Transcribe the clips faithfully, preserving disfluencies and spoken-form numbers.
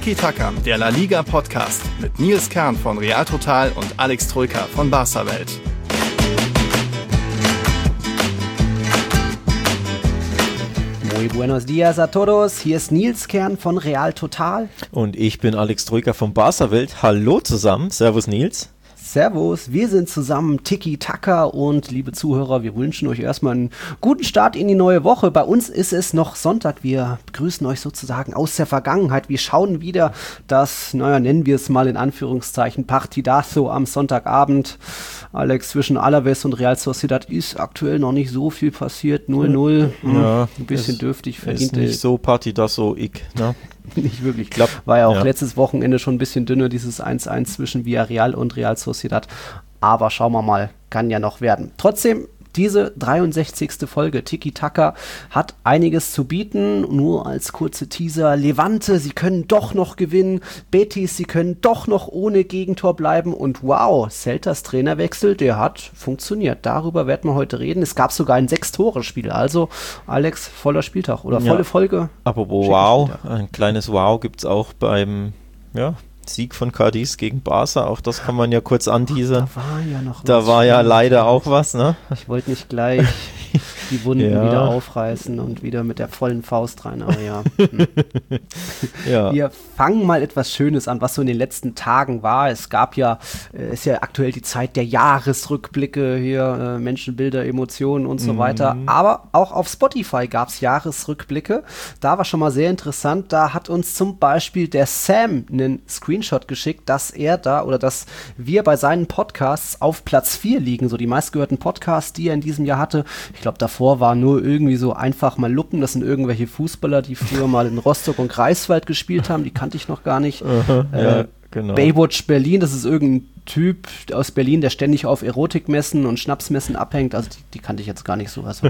Tiki Taka, der La Liga Podcast mit Nils Kern von Real Total und Alex Troika von Barca Welt. Muy buenos dias a todos, hier ist Nils Kern von Real Total. Und ich bin Alex Troika von Barca Welt. Hallo zusammen, servus Nils. Servus, wir sind zusammen Tiki Taka und liebe Zuhörer, wir wünschen euch erstmal einen guten Start in die neue Woche. Bei uns ist es noch Sonntag, wir begrüßen euch sozusagen aus der Vergangenheit. Wir schauen wieder das, naja, nennen wir es mal in Anführungszeichen, Partidazo am Sonntagabend. Alex, zwischen Alaves und Real Sociedad ist aktuell noch nicht so viel passiert, null null, ja, ein bisschen ist, dürftig verdient. Ist nicht so Partidazo, ich, ne? Nicht wirklich. Glaub, War ja auch ja. letztes Wochenende schon ein bisschen dünner, dieses eins eins zwischen Villarreal und Real Sociedad. Aber schauen wir mal, kann ja noch werden. Trotzdem, diese dreiundsechzigste Folge Tiki Taka hat einiges zu bieten. Nur als kurze Teaser: Levante, sie können doch noch gewinnen. Betis, sie können doch noch ohne Gegentor bleiben. Und wow, Celtas Trainerwechsel, der hat funktioniert. Darüber werden wir heute reden. Es gab sogar ein Sechs-Tore-Spiel. Also, Alex, voller Spieltag oder volle ja. Folge. Apropos wow, ein kleines Wow gibt es auch beim ja, Sieg von Cadiz gegen Barca. Auch das kann man ja kurz anteasern. Da war ja noch Da was. war ja leider auch was, ne? Ich wollte nicht gleich die Wunden Ja. wieder aufreißen und wieder mit der vollen Faust rein, aber ja. Hm. Ja. Wir fangen mal etwas Schönes an, was so in den letzten Tagen war. Es gab ja, äh, ist ja aktuell die Zeit der Jahresrückblicke hier, äh, Menschenbilder, Emotionen und so Mhm. weiter. Aber auch auf Spotify gab es Jahresrückblicke. Da war schon mal sehr interessant. Da hat uns zum Beispiel der Sam einen Screenshot geschickt, dass er da oder dass wir bei seinen Podcasts auf Platz vier liegen. So die meistgehörten Podcasts, die er in diesem Jahr hatte. Ich glaube, davor war nur irgendwie so einfach mal Luppen. Das sind irgendwelche Fußballer, die früher mal in Rostock und Greifswald gespielt haben. Die kannte ich noch gar nicht. Aha, äh, ja, genau. Baywatch Berlin, das ist irgendein Typ aus Berlin, der ständig auf Erotikmessen und Schnapsmessen abhängt. Also die, die kannte ich jetzt gar nicht so. Also,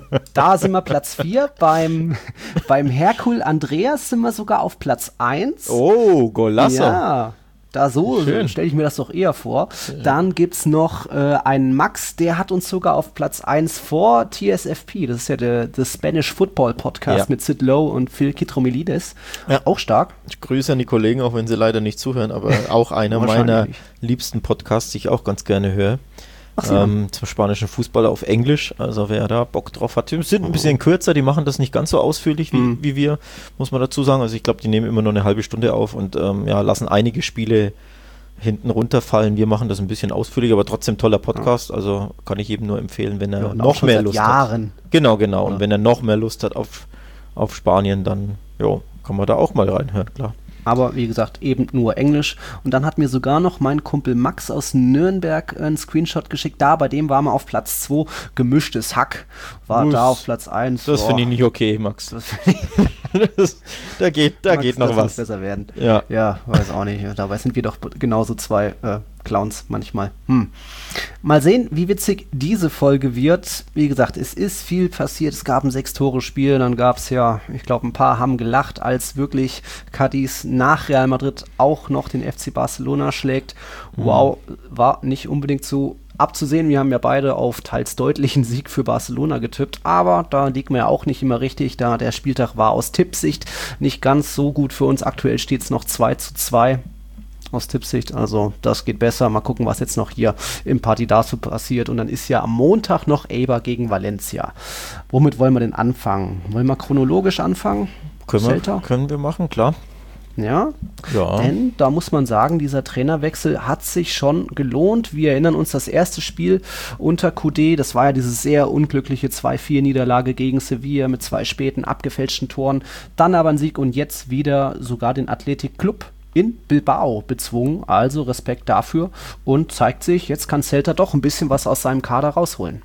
da sind wir Platz vier. Beim, beim Herkul Andreas sind wir sogar auf Platz eins. Oh, Golasso. Ja, da so Schön. stelle ich mir das doch eher vor. Dann gibt es noch äh, einen Max, der hat uns sogar auf Platz eins vor T S F P. Das ist ja der The Spanish Football Podcast Ja. mit Sid Lowe und Phil Kitromilides. Ja. Auch stark. Ich grüße an die Kollegen, auch wenn sie leider nicht zuhören, aber auch einer Wahrscheinlich meiner nicht. liebsten Podcasts, die ich auch ganz gerne höre. Ach so. Ähm, zum spanischen Fußball auf Englisch, also wer da Bock drauf hat. Die sind ein bisschen kürzer, die machen das nicht ganz so ausführlich wie, Mhm. wie wir, muss man dazu sagen. Also ich glaube, die nehmen immer nur eine halbe Stunde auf und ähm, ja, lassen einige Spiele hinten runterfallen. Wir machen das ein bisschen ausführlicher, aber trotzdem toller Podcast, also kann ich jedem nur empfehlen, wenn er Ja, und auch noch schon mehr seit Lust Jahren. hat. Genau, genau. Ja. Und wenn er noch mehr Lust hat auf, auf Spanien, dann jo, kann man da auch mal reinhören, klar. Aber wie gesagt, eben nur Englisch. Und dann hat mir sogar noch mein Kumpel Max aus Nürnberg einen Screenshot geschickt. Da, bei dem waren wir auf Platz zwei. Gemischtes Hack war Uff, da auf Platz eins. Das finde ich nicht okay, Max. Das find ich, das, da geht, da Max, geht noch das muss was. besser werden. Ja. Ja, weiß auch nicht. Dabei sind wir doch genauso zwei äh, Clowns manchmal. Hm. Mal sehen, wie witzig diese Folge wird. Wie gesagt, es ist viel passiert. Es gab ein Sechs-Tore-Spiel. Dann gab es ja, ich glaube, ein paar haben gelacht, als wirklich Cadiz nach Real Madrid auch noch den F C Barcelona schlägt. Wow, war nicht unbedingt so abzusehen. Wir haben ja beide auf teils deutlichen Sieg für Barcelona getippt, aber da liegt man ja auch nicht immer richtig, da der Spieltag war aus Tippsicht nicht ganz so gut für uns. Aktuell steht es noch zwei zu zwei aus Tippsicht, also das geht besser. Mal gucken, was jetzt noch hier im Partidazo passiert. Und dann ist ja am Montag noch Eibar gegen Valencia. Womit wollen wir denn anfangen? Wollen wir chronologisch anfangen? Können Celta? wir, können wir machen, klar. Ja, Ja. denn da muss man sagen, dieser Trainerwechsel hat sich schon gelohnt. Wir erinnern uns das erste Spiel unter Coudet, das war ja diese sehr unglückliche zwei vier Niederlage gegen Sevilla mit zwei späten abgefälschten Toren, dann aber ein Sieg und jetzt wieder sogar den Athletic Club in Bilbao bezwungen, also Respekt dafür und zeigt sich, jetzt kann Celta doch ein bisschen was aus seinem Kader rausholen.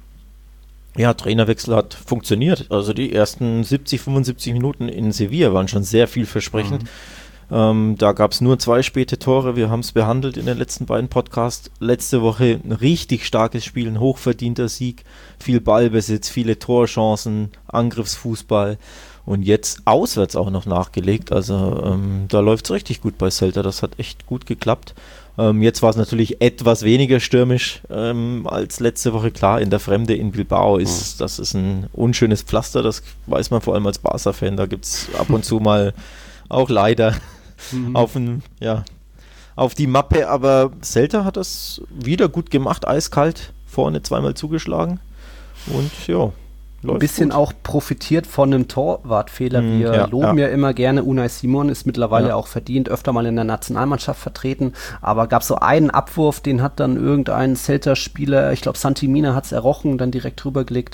Ja, Trainerwechsel hat funktioniert. Also die ersten siebzig, fünfundsiebzig Minuten in Sevilla waren schon sehr vielversprechend. Mhm. Ähm, da gab es nur zwei späte Tore. Wir haben es behandelt in den letzten beiden Podcasts. Letzte Woche ein richtig starkes Spiel, ein hochverdienter Sieg. Viel Ballbesitz, viele Torchancen, Angriffsfußball. Und jetzt auswärts auch noch nachgelegt. Also ähm, da läuft es richtig gut bei Celta. Das hat echt gut geklappt. Ähm, jetzt war es natürlich etwas weniger stürmisch ähm, als letzte Woche. Klar, in der Fremde in Bilbao ist, mhm. das ist ein unschönes Pflaster. Das weiß man vor allem als Barca-Fan. Da gibt es ab und zu mal auch leider mhm. auf, ein, ja, auf die Mappe, aber Celta hat das wieder gut gemacht, eiskalt, vorne zweimal zugeschlagen und ja, läuft ein bisschen gut. Auch profitiert von einem Torwartfehler. Wir ja, loben ja. ja immer gerne Unai Simon, ist mittlerweile ja. auch verdient, öfter mal in der Nationalmannschaft vertreten, aber gab so einen Abwurf, den hat dann irgendein Celta-Spieler, ich glaube Santi Mina hat es errochen, dann direkt rübergelegt.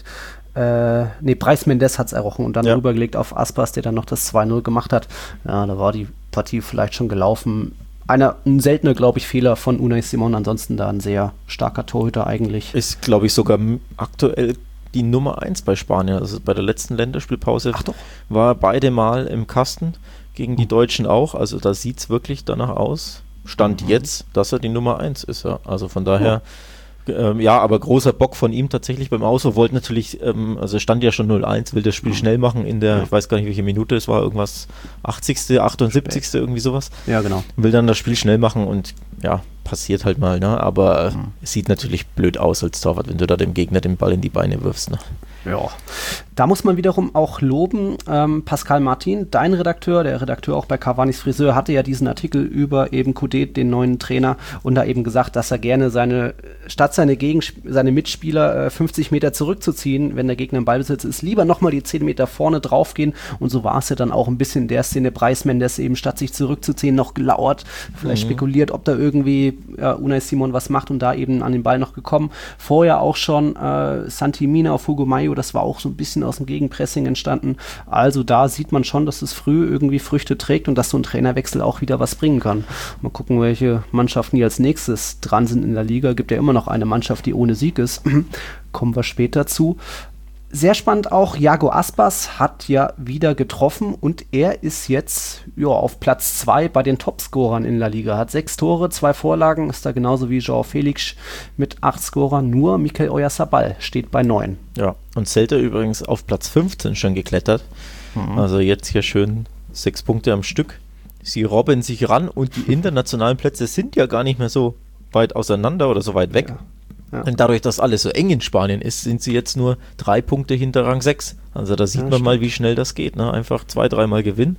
Äh, nee, Brais Mendes hat es errochen und dann ja. rübergelegt auf Aspas, der dann noch das zwei null gemacht hat. Ja, da war die Partie vielleicht schon gelaufen. Einer, ein seltener, glaube ich, Fehler von Unai Simon, ansonsten da ein sehr starker Torhüter eigentlich. Ist, glaube ich, sogar aktuell die Nummer eins bei Spanien. Also bei der letzten Länderspielpause Ach doch. war er beide Mal im Kasten, gegen die Deutschen auch. Also da sieht es wirklich danach aus. Stand mhm. jetzt, dass er die Nummer eins ist. Ja. Also von daher, oh. ähm, ja, aber großer Bock von ihm tatsächlich beim Auso. Wollte natürlich, ähm, also stand ja schon null eins, will das Spiel mhm. schnell machen in der, ja. ich weiß gar nicht, welche Minute es war, irgendwas achtzigste, achtundsiebzigste irgendwie sowas. Ja, genau. Will dann das Spiel schnell machen und ja, passiert halt mal, ne? Aber mhm. es sieht natürlich blöd aus als Torwart, wenn du da dem Gegner den Ball in die Beine wirfst. Ne? Ja, da muss man wiederum auch loben, ähm, Pascal Martin, dein Redakteur, der Redakteur auch bei Cavani's Friseur, hatte ja diesen Artikel über eben Coudet, den neuen Trainer, und da eben gesagt, dass er gerne seine, statt seine, Gegensp- seine Mitspieler äh, fünfzig Meter zurückzuziehen, wenn der Gegner im Ballbesitz ist, lieber nochmal die zehn Meter vorne draufgehen, und so war es ja dann auch ein bisschen in der Szene. Brais Mendes eben, statt sich zurückzuziehen, noch gelauert, vielleicht mhm. spekuliert, ob da irgendwie ja, Unai Simon was macht und da eben an den Ball noch gekommen. Vorher auch schon äh, Santi Mina auf Hugo Mayo, das war auch so ein bisschen aus dem Gegenpressing entstanden. Also da sieht man schon, dass es früh irgendwie Früchte trägt und dass so ein Trainerwechsel auch wieder was bringen kann. Mal gucken, welche Mannschaften hier als nächstes dran sind in der Liga. Gibt ja immer noch eine Mannschaft, die ohne Sieg ist. Kommen wir später zu. Sehr spannend auch, Iago Aspas hat ja wieder getroffen und er ist jetzt ja, auf Platz zwei bei den Topscorern in La Liga. Hat sechs Tore, zwei Vorlagen, ist da genauso wie João Felix mit acht Scorern. Nur Mikel Oyarzabal steht bei neun. Ja, und Celta übrigens auf Platz fünfzehn schon geklettert. Mhm. Also jetzt hier schön sechs Punkte am Stück. Sie robben sich ran und die internationalen Plätze sind ja gar nicht mehr so weit auseinander oder so weit weg. Ja. Ja. Und dadurch, dass alles so eng in Spanien ist, sind sie jetzt nur drei Punkte hinter Rang sechs. Also da sieht ja, man stimmt. mal, wie schnell das geht. Ne? Einfach zwei, dreimal gewinnen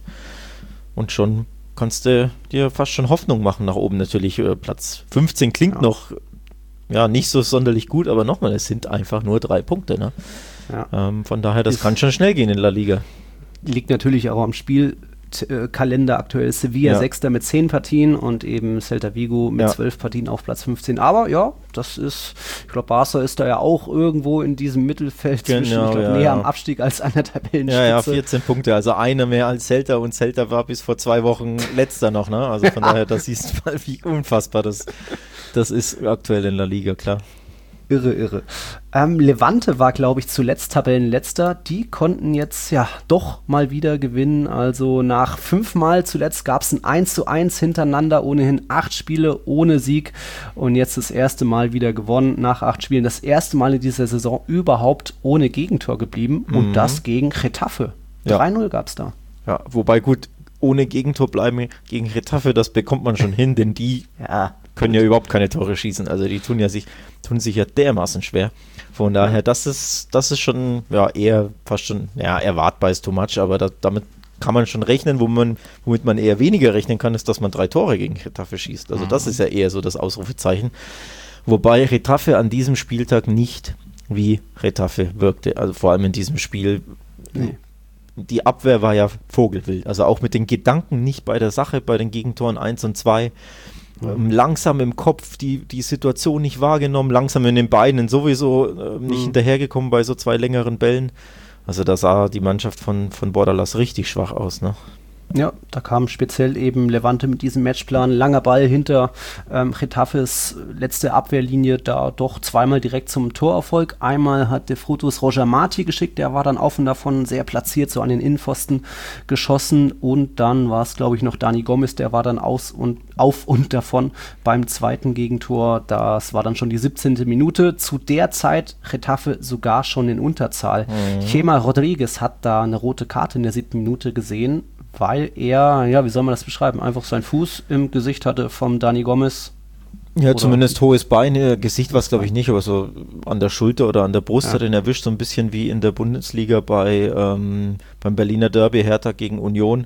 und schon kannst du dir fast schon Hoffnung machen nach oben. Natürlich äh, Platz fünfzehn klingt ja. noch ja, nicht so sonderlich gut, aber nochmal, es sind einfach nur drei Punkte. Ne? Ja. Ähm, von daher, das ist, kann schon schnell gehen in La Liga. Liegt natürlich auch am Spiel. Kalender aktuell Sevilla ja. Sechster mit zehn Partien und eben Celta Vigo mit zwölf ja. Partien auf Platz fünfzehn. Aber ja, das ist, ich glaube, Barca ist da ja auch irgendwo in diesem Mittelfeld genau, zwischen, ich glaube, ja, näher ja. am Abstieg als an der Tabellenspitze. Ja, ja, vierzehn Punkte, also einer mehr als Celta und Celta war bis vor zwei Wochen letzter noch, ne? Also von daher, das siehst du mal, wie unfassbar das, das ist aktuell in La Liga, klar. Irre, irre. Ähm, Levante war, glaube ich, zuletzt Tabellenletzter. Die konnten jetzt ja doch mal wieder gewinnen. Also nach fünfmal zuletzt gab es ein eins zu eins hintereinander, ohnehin acht Spiele ohne Sieg. Und jetzt das erste Mal wieder gewonnen nach acht Spielen. Das erste Mal in dieser Saison überhaupt ohne Gegentor geblieben. Mhm. Und das gegen Getafe. Ja. drei null gab es da. Ja, wobei gut, ohne Gegentor bleiben gegen Getafe, das bekommt man schon hin, denn die ja. können ja überhaupt keine Tore schießen. Also die tun ja sich, tun sich ja dermaßen schwer. Von daher, das ist, das ist schon ja, eher fast schon, ja, erwartbar ist too much, aber da, damit kann man schon rechnen. Wo man, womit man eher weniger rechnen kann, ist, dass man drei Tore gegen Getafe schießt. Also mhm. das ist ja eher so das Ausrufezeichen. Wobei Getafe an diesem Spieltag nicht wie Getafe wirkte. Also vor allem in diesem Spiel. Nee. Die Abwehr war ja vogelwild. Also auch mit den Gedanken nicht bei der Sache, bei den Gegentoren eins und zwei. Ähm, langsam im Kopf die, die Situation nicht wahrgenommen, langsam in den Beinen sowieso äh, nicht mhm. hinterhergekommen bei so zwei längeren Bällen. Also da sah die Mannschaft von, von Bordalas richtig schwach aus, ne? Ja, da kam speziell eben Levante mit diesem Matchplan, langer Ball hinter ähm, Getafes letzte Abwehrlinie, da doch zweimal direkt zum Torerfolg. Einmal hat De Frutos Roger Marti geschickt, der war dann offen davon, sehr platziert, so an den Innenpfosten geschossen, und dann war es, glaube ich, noch Dani Gomez, der war dann aus und auf und davon beim zweiten Gegentor. Das war dann schon die siebzehnte Minute. Zu der Zeit Getafe sogar schon in Unterzahl. Mhm. Chema Rodriguez hat da eine rote Karte in der siebten Minute gesehen, weil er, ja, wie soll man das beschreiben, einfach seinen Fuß im Gesicht hatte vom Dani Gomez. Ja, oder zumindest hohes Bein, Gesicht war es, glaube ich, nicht, aber so an der Schulter oder an der Brust ja. hat er ihn erwischt, so ein bisschen wie in der Bundesliga bei ähm, beim Berliner Derby Hertha gegen Union.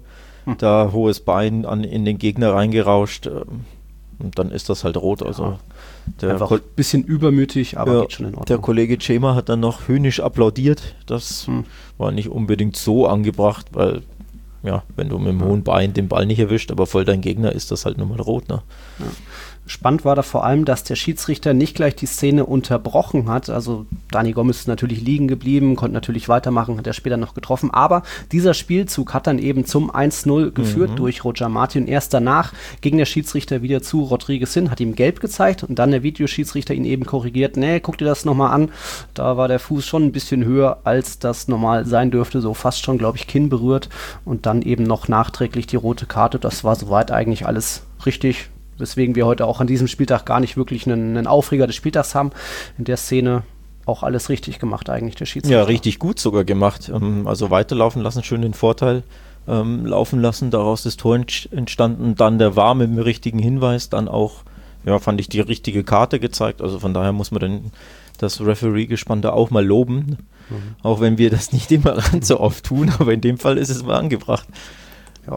hm. da hohes Bein an, in den Gegner reingerauscht. Äh, und dann ist das halt rot. Also ja. der Einfach ein bisschen übermütig, aber ja, geht schon in Ordnung. Der Kollege Cema hat dann noch höhnisch applaudiert. Das hm. war nicht unbedingt so angebracht, weil ja, wenn du mit dem hohen Bein den Ball nicht erwischt, aber voll dein Gegner, ist das halt nun mal rot. Ne? Ja. Spannend war da vor allem, dass der Schiedsrichter nicht gleich die Szene unterbrochen hat. Also Dani Gomes ist natürlich liegen geblieben, konnte natürlich weitermachen, hat er später noch getroffen. Aber dieser Spielzug hat dann eben zum eins null geführt mhm. durch Roger Martin. Erst danach ging der Schiedsrichter wieder zu Rodriguez hin, hat ihm gelb gezeigt und dann der Videoschiedsrichter ihn eben korrigiert. Nee, guck dir das nochmal an. Da war der Fuß schon ein bisschen höher, als das normal sein dürfte. So fast schon, glaube ich, Kinn berührt. Und dann eben noch nachträglich die rote Karte. Das war soweit eigentlich alles richtig. Weswegen wir heute auch an diesem Spieltag gar nicht wirklich einen, einen Aufreger des Spieltags haben. In der Szene auch alles richtig gemacht eigentlich, der Schiedsrichter. Ja, richtig gut sogar gemacht. Also weiterlaufen lassen, schön den Vorteil ähm, laufen lassen, daraus das Tor entstanden. Dann der V A R mit dem richtigen Hinweis, dann auch, ja, fand ich die richtige Karte gezeigt. Also von daher muss man dann das Referee-Gespann da auch mal loben. Mhm. Auch wenn wir das nicht immer ganz so oft tun, aber in dem Fall ist es mal angebracht. Ja.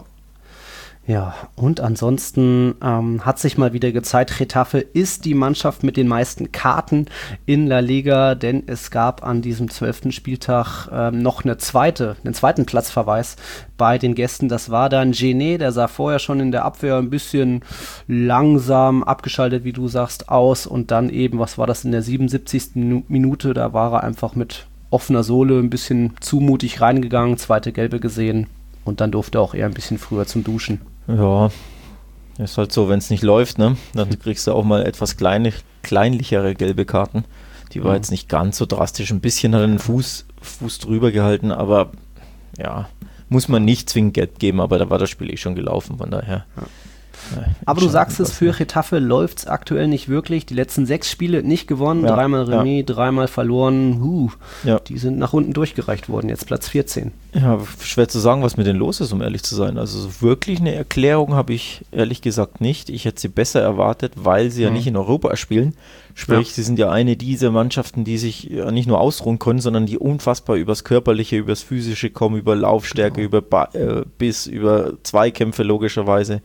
Ja, und ansonsten ähm, hat sich mal wieder gezeigt, Getafe ist die Mannschaft mit den meisten Karten in La Liga, denn es gab an diesem zwölften Spieltag ähm, noch eine zweite, einen zweiten Platzverweis bei den Gästen. Das war dann Gené, der sah vorher schon in der Abwehr ein bisschen langsam abgeschaltet, wie du sagst, aus und dann eben, was war das, in der siebenundsiebzigsten Minute, da war er einfach mit offener Sohle ein bisschen zu mutig reingegangen, zweite Gelbe gesehen und dann durfte er auch eher ein bisschen früher zum Duschen. Ja, ist halt so, wenn es nicht läuft, ne? Dann kriegst du auch mal etwas kleine, kleinlichere gelbe Karten. Die war mhm. jetzt nicht ganz so drastisch. Ein bisschen hat er den Fuß, Fuß drüber gehalten, aber ja, muss man nicht zwingend gelb geben, aber da war das Spiel eh schon gelaufen, von daher. Ja. Ja, aber du sagst es, für Getafe läuft es aktuell nicht wirklich. Die letzten sechs Spiele nicht gewonnen, ja, dreimal Remis, ja. dreimal verloren. Huh, ja. Die sind nach unten durchgereicht worden, jetzt Platz vierzehn. Ja, schwer zu sagen, was mit denen los ist, um ehrlich zu sein. Also so wirklich eine Erklärung habe ich ehrlich gesagt nicht. Ich hätte sie besser erwartet, weil sie mhm. ja nicht in Europa spielen. Sprich, ja. sie sind ja eine dieser Mannschaften, die sich ja nicht nur ausruhen können, sondern die unfassbar übers Körperliche, übers Physische kommen, über Laufstärke, genau. über ba- äh, Biss, über Zweikämpfe logischerweise.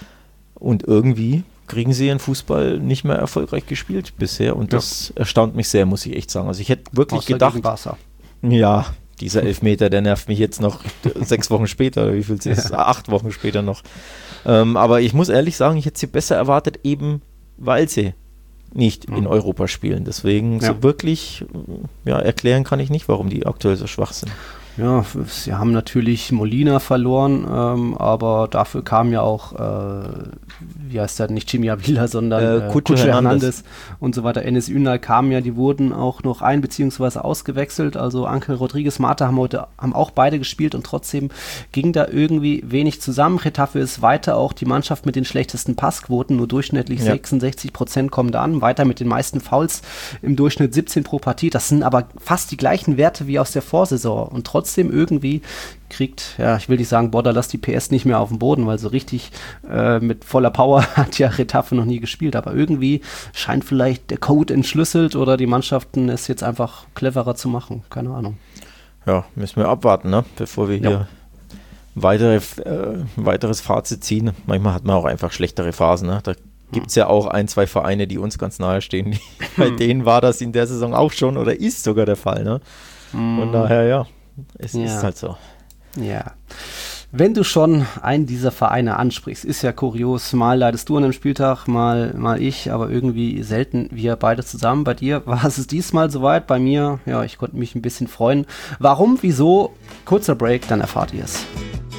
Und irgendwie kriegen sie ihren Fußball nicht mehr erfolgreich gespielt bisher. Und ja. das erstaunt mich sehr, muss ich echt sagen. Also ich hätte wirklich Außer gedacht, gegen Barca. Ja, dieser Elfmeter, der nervt mich jetzt noch sechs Wochen später, oder wie viel es ist, ja. acht Wochen später noch. Ähm, aber ich muss ehrlich sagen, ich hätte sie besser erwartet, eben weil sie nicht mhm. in Europa spielen. Deswegen ja. so wirklich ja, erklären kann ich nicht, warum die aktuell so schwach sind. Ja, sie haben natürlich Molina verloren, ähm, aber dafür kam ja auch, äh, wie heißt der, nicht Jimmy Avila, sondern äh, äh, Cucho Hernandez und so weiter. Enes Ünal kamen ja, die wurden auch noch ein- bzw. ausgewechselt, also Ángel Rodríguez, Mata haben heute haben auch beide gespielt und trotzdem ging da irgendwie wenig zusammen. Getafe ist weiter auch die Mannschaft mit den schlechtesten Passquoten, nur durchschnittlich ja. sechsundsechzig Prozent kommen da an, weiter mit den meisten Fouls, im Durchschnitt siebzehn pro Partie, das sind aber fast die gleichen Werte wie aus der Vorsaison und trotzdem Trotzdem irgendwie kriegt, ja, ich will nicht sagen, Bordalas die P S nicht mehr auf dem Boden, weil so richtig äh, mit voller Power hat ja Getafe noch nie gespielt, aber irgendwie scheint vielleicht der Code entschlüsselt oder die Mannschaften es jetzt einfach cleverer zu machen, keine Ahnung. Ja, müssen wir abwarten, ne? Bevor wir hier ja. weitere, äh, weiteres Fazit ziehen. Manchmal hat man auch einfach schlechtere Phasen, ne? Da gibt es ja auch ein, zwei Vereine, die uns ganz nahe stehen. Bei denen war das in der Saison auch schon oder ist sogar der Fall, ne? Von daher, ja. Es ja. ist halt so. Ja. Wenn du schon einen dieser Vereine ansprichst, ist ja kurios, mal leidest du an dem Spieltag, mal, mal ich, aber irgendwie selten wir beide zusammen. Bei dir war es diesmal soweit, bei mir, ja, ich konnte mich ein bisschen freuen. Warum, wieso? Kurzer Break, dann erfahrt ihr es.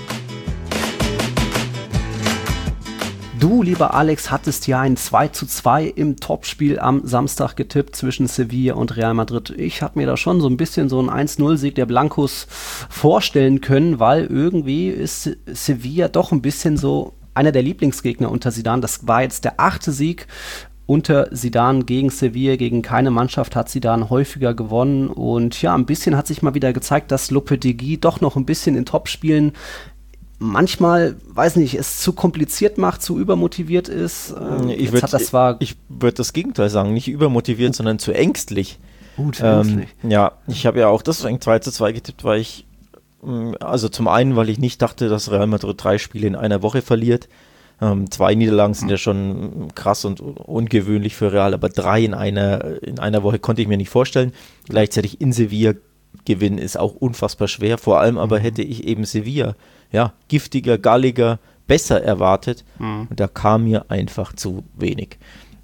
Du, lieber Alex, hattest ja ein zwei zu zwei im Topspiel am Samstag getippt zwischen Sevilla und Real Madrid. Ich habe mir da schon so ein bisschen so einen eins null Sieg der Blancos vorstellen können, weil irgendwie ist Sevilla doch ein bisschen so einer der Lieblingsgegner unter Zidane. Das war jetzt der achte Sieg unter Zidane gegen Sevilla. Gegen keine Mannschaft hat Zidane häufiger gewonnen. Und ja, ein bisschen hat sich mal wieder gezeigt, dass Lopetegui doch noch ein bisschen in Topspielen manchmal, weiß nicht, es zu kompliziert macht, zu übermotiviert ist. Ähm, ich würde das, würd das Gegenteil sagen, nicht übermotiviert, uh. sondern zu ängstlich. Uh, zu ängstlich. Ähm, ja, ich habe ja auch deswegen zwei zu zwei getippt, weil ich Also zum einen, weil ich nicht dachte, dass Real Madrid drei Spiele in einer Woche verliert. Ähm, zwei Niederlagen sind ja schon krass und ungewöhnlich für Real, aber drei in einer, in einer Woche konnte ich mir nicht vorstellen. Gleichzeitig in Sevilla gewinnen ist auch unfassbar schwer. Vor allem aber hätte ich eben Sevilla, ja, giftiger, galliger, besser erwartet. Mhm. Und da kam mir einfach zu wenig.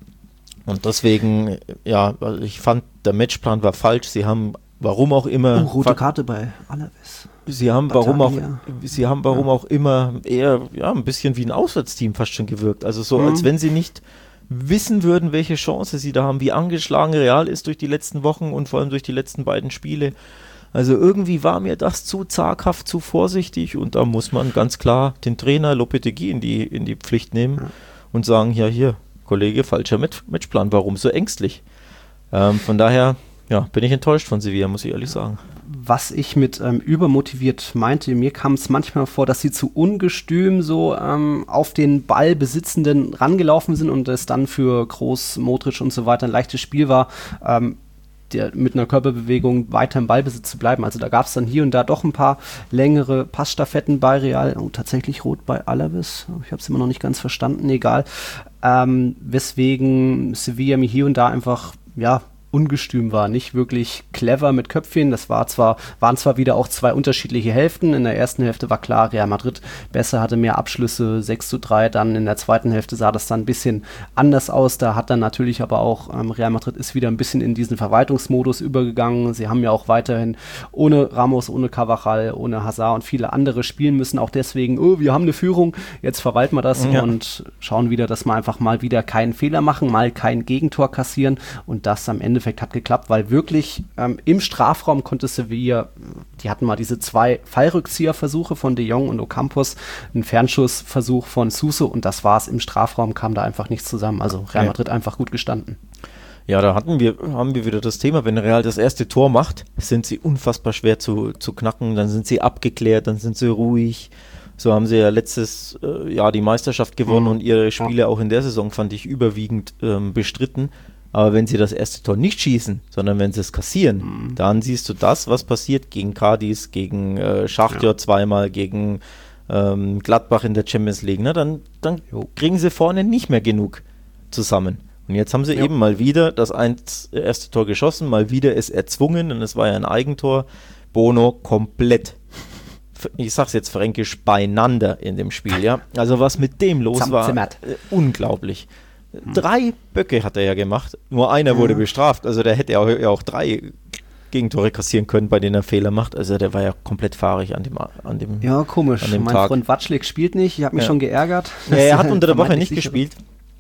Und deswegen, ja, ich fand, der Matchplan war falsch. Sie haben, warum auch immer... Oh, rote Karte bei Alaves. Sie haben, warum auch, sie haben warum ja. auch immer eher ja, ein bisschen wie ein Auswärtsteam fast schon gewirkt. Also so, mhm. als wenn sie nicht wissen würden, welche Chance sie da haben, wie angeschlagen Real ist durch die letzten Wochen und vor allem durch die letzten beiden Spiele. Also irgendwie war mir das zu zaghaft, zu vorsichtig und da muss man ganz klar den Trainer Lopetegui in die, in die Pflicht nehmen ja. und sagen, ja hier, Kollege, falscher Match- Matchplan, warum so ängstlich? Ähm, von daher ja, bin ich enttäuscht von Sevilla, muss ich ehrlich sagen. Was ich mit ähm, übermotiviert meinte, mir kam es manchmal vor, dass sie zu ungestüm so ähm, auf den Ballbesitzenden rangelaufen sind und es dann für Kroos, Modric und so weiter ein leichtes Spiel war, ähm, der, mit einer Körperbewegung weiter im Ballbesitz zu bleiben. Also da gab es dann hier und da doch ein paar längere Passstaffetten bei Real. Oh, tatsächlich rot bei Alaves. Ich habe es immer noch nicht ganz verstanden, egal. Ähm, weswegen Sevilla mir hier und da einfach, ja, ungestüm war, nicht wirklich clever mit Köpfchen. Das war zwar, waren zwar wieder auch zwei unterschiedliche Hälften. In der ersten Hälfte war klar, Real Madrid besser, hatte mehr Abschlüsse, sechs zu drei. Dann in der zweiten Hälfte sah das dann ein bisschen anders aus. Da hat dann natürlich aber auch ähm, Real Madrid ist wieder ein bisschen in diesen Verwaltungsmodus übergegangen. Sie haben ja auch weiterhin ohne Ramos, ohne Cavajal, ohne Hazard und viele andere spielen müssen. Auch deswegen, oh, wir haben eine Führung, jetzt verwalten wir das ja. und schauen wieder, dass wir einfach mal wieder keinen Fehler machen, mal kein Gegentor kassieren und das am Ende hat geklappt, weil wirklich ähm, im Strafraum konnte Sevilla, die hatten mal diese zwei Fallrückzieherversuche von De Jong und Ocampos, einen Fernschussversuch von Suso und das war's. Im Strafraum kam da einfach nichts zusammen. Also Real Madrid ja. einfach gut gestanden. Ja, da hatten wir, haben wir wieder das Thema, wenn Real das erste Tor macht, sind sie unfassbar schwer zu, zu knacken, dann sind sie abgeklärt, dann sind sie ruhig. So haben sie ja letztes äh, Jahr die Meisterschaft gewonnen mhm. und ihre Spiele ja. auch in der Saison fand ich überwiegend ähm, bestritten. Aber wenn sie das erste Tor nicht schießen, sondern wenn sie es kassieren, mhm. dann siehst du das, was passiert gegen Cadiz, gegen äh, Schachtjör ja. zweimal, gegen ähm, Gladbach in der Champions League. Ne? Dann, dann kriegen sie vorne nicht mehr genug zusammen. Und jetzt haben sie ja. eben mal wieder das eins, erste Tor geschossen, mal wieder es erzwungen und es war ja ein Eigentor. Bono komplett, ich sag's jetzt fränkisch, beieinander in dem Spiel. Ja? Also was mit dem los war, äh, unglaublich. Drei Böcke hat er ja gemacht, nur einer ja. wurde bestraft, also der hätte ja auch, ja auch drei Gegentore kassieren können, bei denen er Fehler macht, also der war ja komplett fahrig an dem, an dem Ja, komisch, an dem mein Tag. Freund Watschlik spielt nicht, ich habe mich ja. schon geärgert. Ja, er hat unter der Woche nicht sicher. gespielt,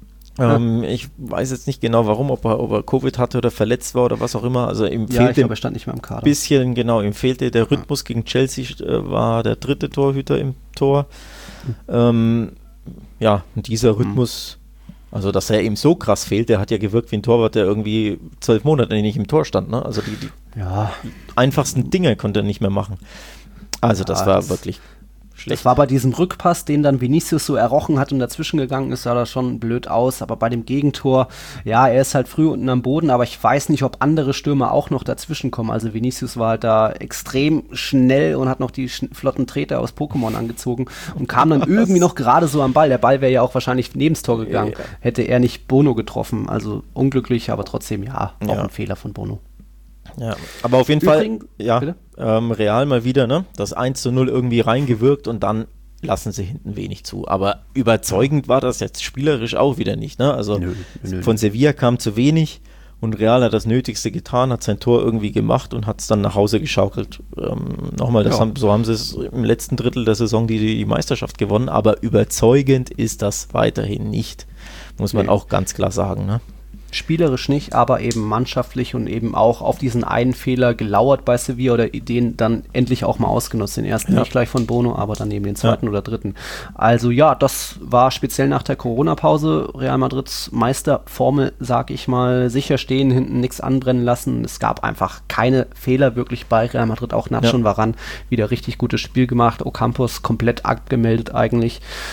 ähm, ja. ich weiß jetzt nicht genau warum, ob er, ob er Covid hatte oder verletzt war oder was auch immer, also ihm ja, fehlte ein stand nicht mehr im Kader. bisschen, genau, ihm fehlte der Rhythmus ja. gegen Chelsea, äh, war der dritte Torhüter im Tor, mhm. ähm, ja, und dieser Rhythmus mhm. Also, dass er ihm so krass fehlt, der hat ja gewirkt wie ein Torwart, der irgendwie zwölf Monate nicht im Tor stand. Ne? Also, die, die ja. einfachsten Dinge konnte er nicht mehr machen. Also, das ja, war das wirklich schlecht. Das war bei diesem Rückpass, den dann Vinicius so errochen hat und dazwischen gegangen ist, sah das schon blöd aus. Aber bei dem Gegentor, ja, er ist halt früh unten am Boden, aber ich weiß nicht, ob andere Stürmer auch noch dazwischen kommen. Also Vinicius war halt da extrem schnell und hat noch die sch- flotten Treter aus Pokémon angezogen und kam dann irgendwie noch gerade so am Ball. Der Ball wäre ja auch wahrscheinlich neben das Tor gegangen, ja. hätte er nicht Bono getroffen. Also unglücklich, aber trotzdem, ja, auch ja. ein Fehler von Bono. Ja, aber auf jeden Übrigens, Fall, ja, ähm, Real mal wieder, ne, das eins zu null irgendwie reingewirkt und dann lassen sie hinten wenig zu. Aber überzeugend war das jetzt spielerisch auch wieder nicht, ne, also nö, nö. Von Sevilla kam zu wenig und Real hat das Nötigste getan, hat sein Tor irgendwie gemacht und hat es dann nach Hause geschaukelt. Ähm, nochmal, das ja. haben, so haben sie es im letzten Drittel der Saison die, die Meisterschaft gewonnen, aber überzeugend ist das weiterhin nicht, muss man nee. auch ganz klar sagen, ne. Spielerisch nicht, aber eben mannschaftlich und eben auch auf diesen einen Fehler gelauert bei Sevilla oder den dann endlich auch mal ausgenutzt. Den ersten ja. nicht gleich von Bono, aber dann eben den zweiten ja. oder dritten. Also ja, das war speziell nach der Corona-Pause Real Madrids Meisterformel, sag ich mal, sicher stehen, hinten nichts anbrennen lassen. Es gab einfach keine Fehler wirklich bei Real Madrid, auch Nacho ja. und Varane wieder richtig gutes Spiel gemacht. Ocampos komplett abgemeldet eigentlich.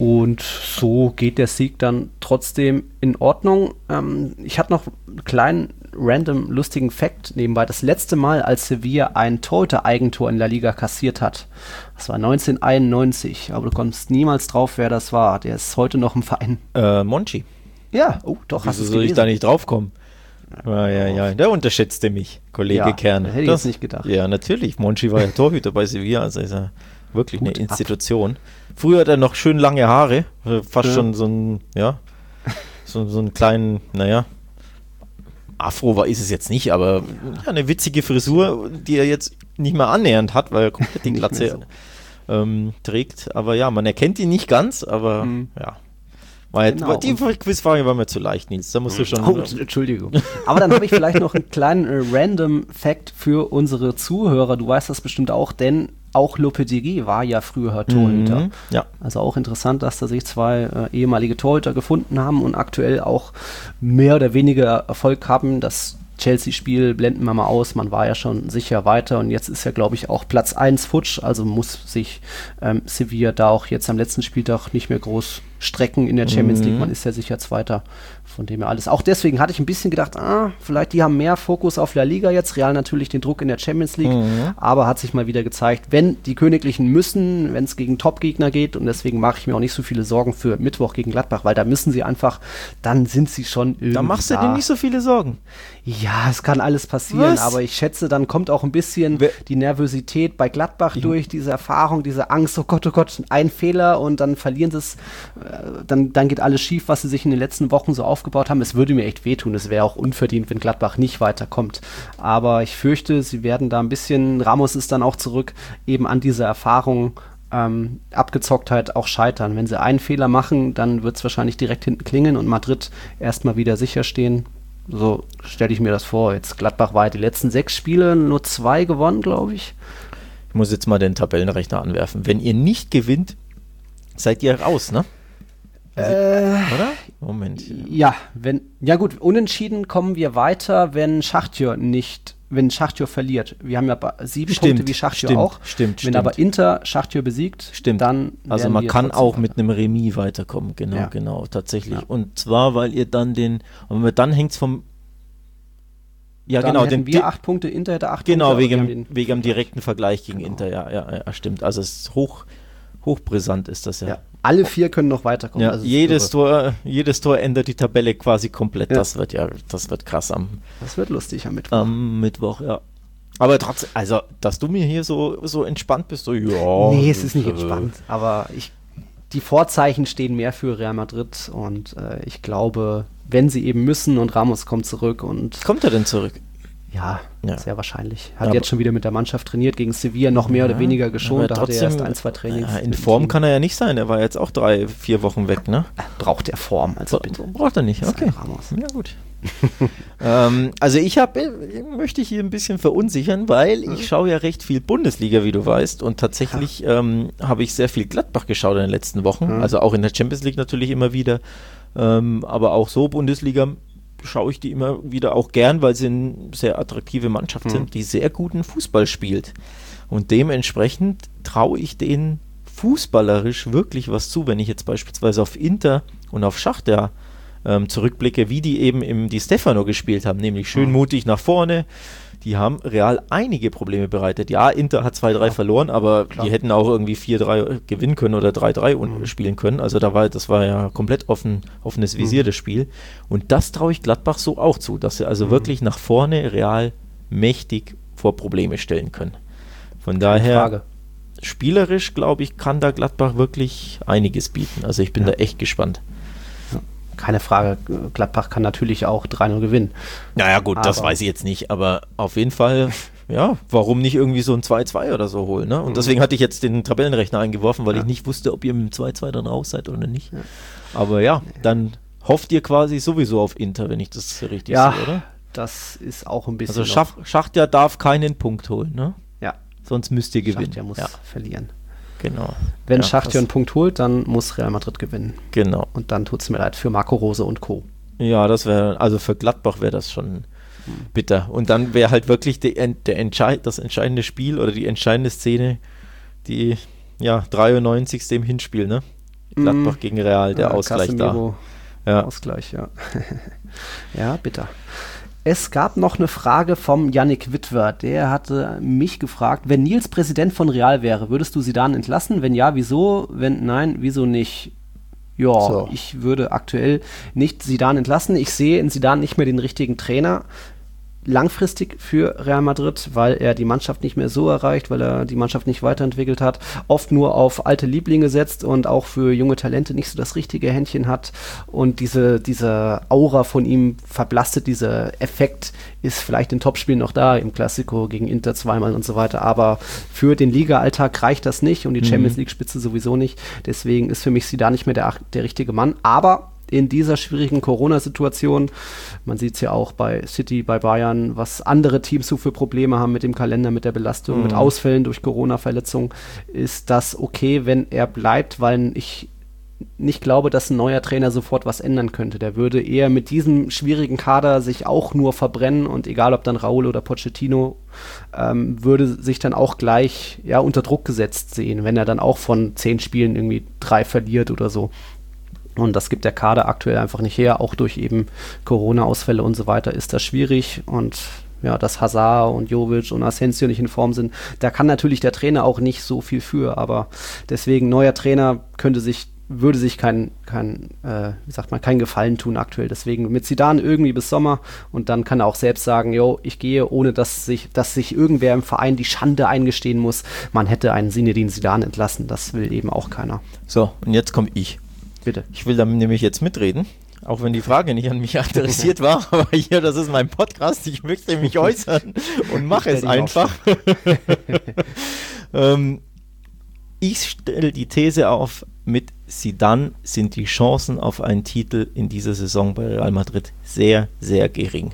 Und so geht der Sieg dann trotzdem in Ordnung. Ähm, ich hatte noch einen kleinen random lustigen Fact nebenbei. Das letzte Mal, als Sevilla ein Torhüter-Eigentor in La Liga kassiert hat, das war neunzehnhunderteinundneunzig. Aber du kommst niemals drauf, wer das war. Der ist heute noch im Verein. Äh, Monchi. Ja, oh, doch, hast du es Wieso soll ich da nicht draufkommen? Ja, ja, ja, der unterschätzte mich, Kollege ja, Kern. Hätte ich das, jetzt nicht gedacht. Ja, natürlich. Monchi war ja Torhüter bei Sevilla, also ist er wirklich Hut eine Institution. Ab. Früher hat er noch schön lange Haare, fast ja. schon so ein, ja, so, so einen kleinen, naja, Afro war ist es jetzt nicht, aber ja, eine witzige Frisur, die er jetzt nicht mehr annähernd hat, weil er komplett die Glatze so. ähm, trägt. Aber ja, man erkennt ihn nicht ganz, aber mhm. ja. Weil genau. Die Quizfrage war mir zu leicht, Nils. Da musst du schon. Oh, Entschuldigung. Aber dann habe ich vielleicht noch einen kleinen äh, random Fact für unsere Zuhörer. Du weißt das bestimmt auch, denn auch Lopetegui war ja früher Torhüter. Mhm, ja. Also auch interessant, dass da sich zwei äh, ehemalige Torhüter gefunden haben und aktuell auch mehr oder weniger Erfolg haben. Das Chelsea-Spiel blenden wir mal aus, man war ja schon sicher weiter und jetzt ist ja, glaube ich, auch Platz eins futsch, also muss sich ähm, Sevilla da auch jetzt am letzten Spieltag nicht mehr groß strecken in der Champions mhm. League, man ist ja sicher Zweiter, von dem her alles. Auch deswegen hatte ich ein bisschen gedacht, ah, vielleicht die haben mehr Fokus auf La Liga jetzt, Real natürlich den Druck in der Champions League, mhm. aber hat sich mal wieder gezeigt, wenn die Königlichen müssen, wenn es gegen Top-Gegner geht und deswegen mache ich mir auch nicht so viele Sorgen für Mittwoch gegen Gladbach, weil da müssen sie einfach, dann sind sie schon irgendwie Da machst du da. dir nicht so viele Sorgen. Ja, es kann alles passieren, Was? aber ich schätze, dann kommt auch ein bisschen We- die Nervosität bei Gladbach ja. durch, diese Erfahrung, diese Angst, oh Gott, oh Gott, ein Fehler und dann verlieren sie es, äh, dann, dann geht alles schief, was sie sich in den letzten Wochen so aufgebaut haben. Es würde mir echt wehtun, es wäre auch unverdient, wenn Gladbach nicht weiterkommt. Aber ich fürchte, sie werden da ein bisschen, Ramos ist dann auch zurück, eben an dieser Erfahrung, ähm, Abgezocktheit auch scheitern. Wenn sie einen Fehler machen, dann wird es wahrscheinlich direkt hinten klingeln und Madrid erstmal wieder sicher stehen. So stelle ich mir das vor. Jetzt Gladbach war ja die letzten sechs Spiele nur zwei gewonnen, glaube ich. Ich muss jetzt mal den Tabellenrechner anwerfen. Wenn ihr nicht gewinnt, seid ihr raus, ne? Äh, Oder? Moment. Ja, wenn, ja gut, unentschieden kommen wir weiter, wenn Schachtjör nicht, wenn Schachtjör verliert. Wir haben ja sieben stimmt, Punkte wie Schachtjör stimmt, auch. Stimmt, wenn stimmt. aber Inter Schachtjör besiegt, stimmt. dann also man kann auch mit einem Remis weiterkommen, genau, ja. genau, tatsächlich. Ja. Und zwar, weil ihr dann den, und dann hängt es vom Ja, dann genau. Hätten den, wir acht Punkte, Inter hätte acht genau, Punkte. Genau, wegen, wegen dem direkten Vergleich gegen genau. Inter, ja, ja, ja, stimmt. Also es ist hoch, hochbrisant ist das ja. ja. Alle vier können noch weiterkommen. Ja, also jedes, Tor, jedes Tor ändert die Tabelle quasi komplett. Ja. Das wird ja, das wird krass am Das wird lustig am Mittwoch. Am Mittwoch, ja. Aber trotzdem, also, dass du mir hier so, so entspannt bist, so, ja. Nee, es ist nicht entspannt, aber ich, die Vorzeichen stehen mehr für Real Madrid und äh, ich glaube, wenn sie eben müssen und Ramos kommt zurück und... Kommt er denn zurück? Ja, ja, sehr wahrscheinlich. Hat ja, jetzt schon wieder mit der Mannschaft trainiert, gegen Sevilla noch mehr ja, oder weniger geschont, da trotzdem, hat er erst ein, zwei Trainings. Ja, in Form kann er ja nicht sein, er war jetzt auch drei, vier Wochen weg, ne? Braucht er Form, also bitte. Braucht er nicht, okay. Ja, gut. ähm, also ich habe, möchte ich hier ein bisschen verunsichern, weil ich schaue ja recht viel Bundesliga, wie du weißt, und tatsächlich ja. ähm, habe ich sehr viel Gladbach geschaut in den letzten Wochen, mhm. also auch in der Champions League natürlich immer wieder, ähm, aber auch so Bundesliga schaue ich die immer wieder auch gern, weil sie eine sehr attraktive Mannschaft mhm. sind, die sehr guten Fußball spielt. Und dementsprechend traue ich denen fußballerisch wirklich was zu, wenn ich jetzt beispielsweise auf Inter und auf Schachtjör ähm, zurückblicke, wie die eben im Di Stefano gespielt haben, nämlich schön mhm. mutig nach vorne. Die haben Real einige Probleme bereitet. Ja, Inter hat zwei drei ja. verloren, aber Klar. die hätten auch irgendwie vier drei gewinnen können oder drei drei mhm. spielen können. Also da war, das war ja komplett offen, offenes Visier, mhm. das Spiel. Und das traue ich Gladbach so auch zu, dass sie also mhm. wirklich nach vorne Real mächtig vor Probleme stellen können. Von Keine daher, Frage. Spielerisch, glaube ich, kann da Gladbach wirklich einiges bieten. Also ich bin ja. da echt gespannt. Keine Frage, Gladbach kann natürlich auch drei null gewinnen. Naja gut, aber das weiß ich jetzt nicht, aber auf jeden Fall, ja, warum nicht irgendwie so ein zwei zwei oder so holen, ne? Und deswegen hatte ich jetzt den Tabellenrechner eingeworfen, weil ja. ich nicht wusste, ob ihr mit dem zwei zwei dann raus seid oder nicht. Ja. Aber ja, dann hofft ihr quasi sowieso auf Inter, wenn ich das richtig ja, sehe, oder? Das ist auch ein bisschen... Also Schach, Schachtjör darf keinen Punkt holen, ne? Ja. Sonst müsst ihr gewinnen. Schachtjör muss ja. verlieren. Genau. Wenn ja, Schachtjör einen Punkt holt, dann muss Real Madrid gewinnen. Genau. Und dann tut es mir leid für Marco Rose und Co. Ja, das wäre, also für Gladbach wäre das schon hm. bitter. Und dann wäre halt wirklich die, der Entscheid, das entscheidende Spiel oder die entscheidende Szene, die, ja, dreiundneunzigste im Hinspiel, ne? Gladbach mm. gegen Real, der ja, Ausgleich Casemiro da. Ja. Ausgleich, ja. Ja, bitter. Es gab noch eine Frage vom Yannick Witwer. Der hatte mich gefragt, wenn Nils Präsident von Real wäre, würdest du Zidane entlassen? Wenn ja, wieso? Wenn nein, wieso nicht? Ja, so. Ich würde aktuell nicht Zidane entlassen. Ich sehe in Zidane nicht mehr den richtigen Trainer langfristig für Real Madrid, weil er die Mannschaft nicht mehr so erreicht, weil er die Mannschaft nicht weiterentwickelt hat, oft nur auf alte Lieblinge setzt und auch für junge Talente nicht so das richtige Händchen hat und diese, diese Aura von ihm verblastet, dieser Effekt ist vielleicht in Topspielen noch da, im Classico gegen Inter zweimal und so weiter, aber für den Liga-Alltag reicht das nicht und die Champions League-Spitze sowieso nicht, deswegen ist für mich Zidane nicht mehr der, der richtige Mann, aber in dieser schwierigen Corona-Situation, man sieht es ja auch bei City, bei Bayern, was andere Teams so für Probleme haben mit dem Kalender, mit der Belastung, mhm. mit Ausfällen durch Corona-Verletzungen, ist das okay, wenn er bleibt, weil ich nicht glaube, dass ein neuer Trainer sofort was ändern könnte. Der würde eher mit diesem schwierigen Kader sich auch nur verbrennen und egal, ob dann Raúl oder Pochettino, ähm, würde sich dann auch gleich ja, unter Druck gesetzt sehen, wenn er dann auch von zehn Spielen irgendwie drei verliert oder so. Und das gibt der Kader aktuell einfach nicht her, auch durch eben Corona-Ausfälle und so weiter ist das schwierig und ja, dass Hazard und Jovic und Asensio nicht in Form sind, da kann natürlich der Trainer auch nicht so viel für, aber deswegen neuer Trainer könnte sich, würde sich kein, kein äh, wie sagt man, kein Gefallen tun aktuell, deswegen mit Zidane irgendwie bis Sommer und dann kann er auch selbst sagen, jo, ich gehe, ohne dass sich, dass sich irgendwer im Verein die Schande eingestehen muss, man hätte einen Zinedine Zidane entlassen, das will eben auch keiner. So, und jetzt komme ich. Bitte. Ich will damit nämlich jetzt mitreden, auch wenn die Frage nicht an mich adressiert war, aber hier, das ist mein Podcast, ich möchte mich äußern und mache es einfach. ähm, ich stelle die These auf, mit Zidane sind die Chancen auf einen Titel in dieser Saison bei Real Madrid sehr, sehr gering.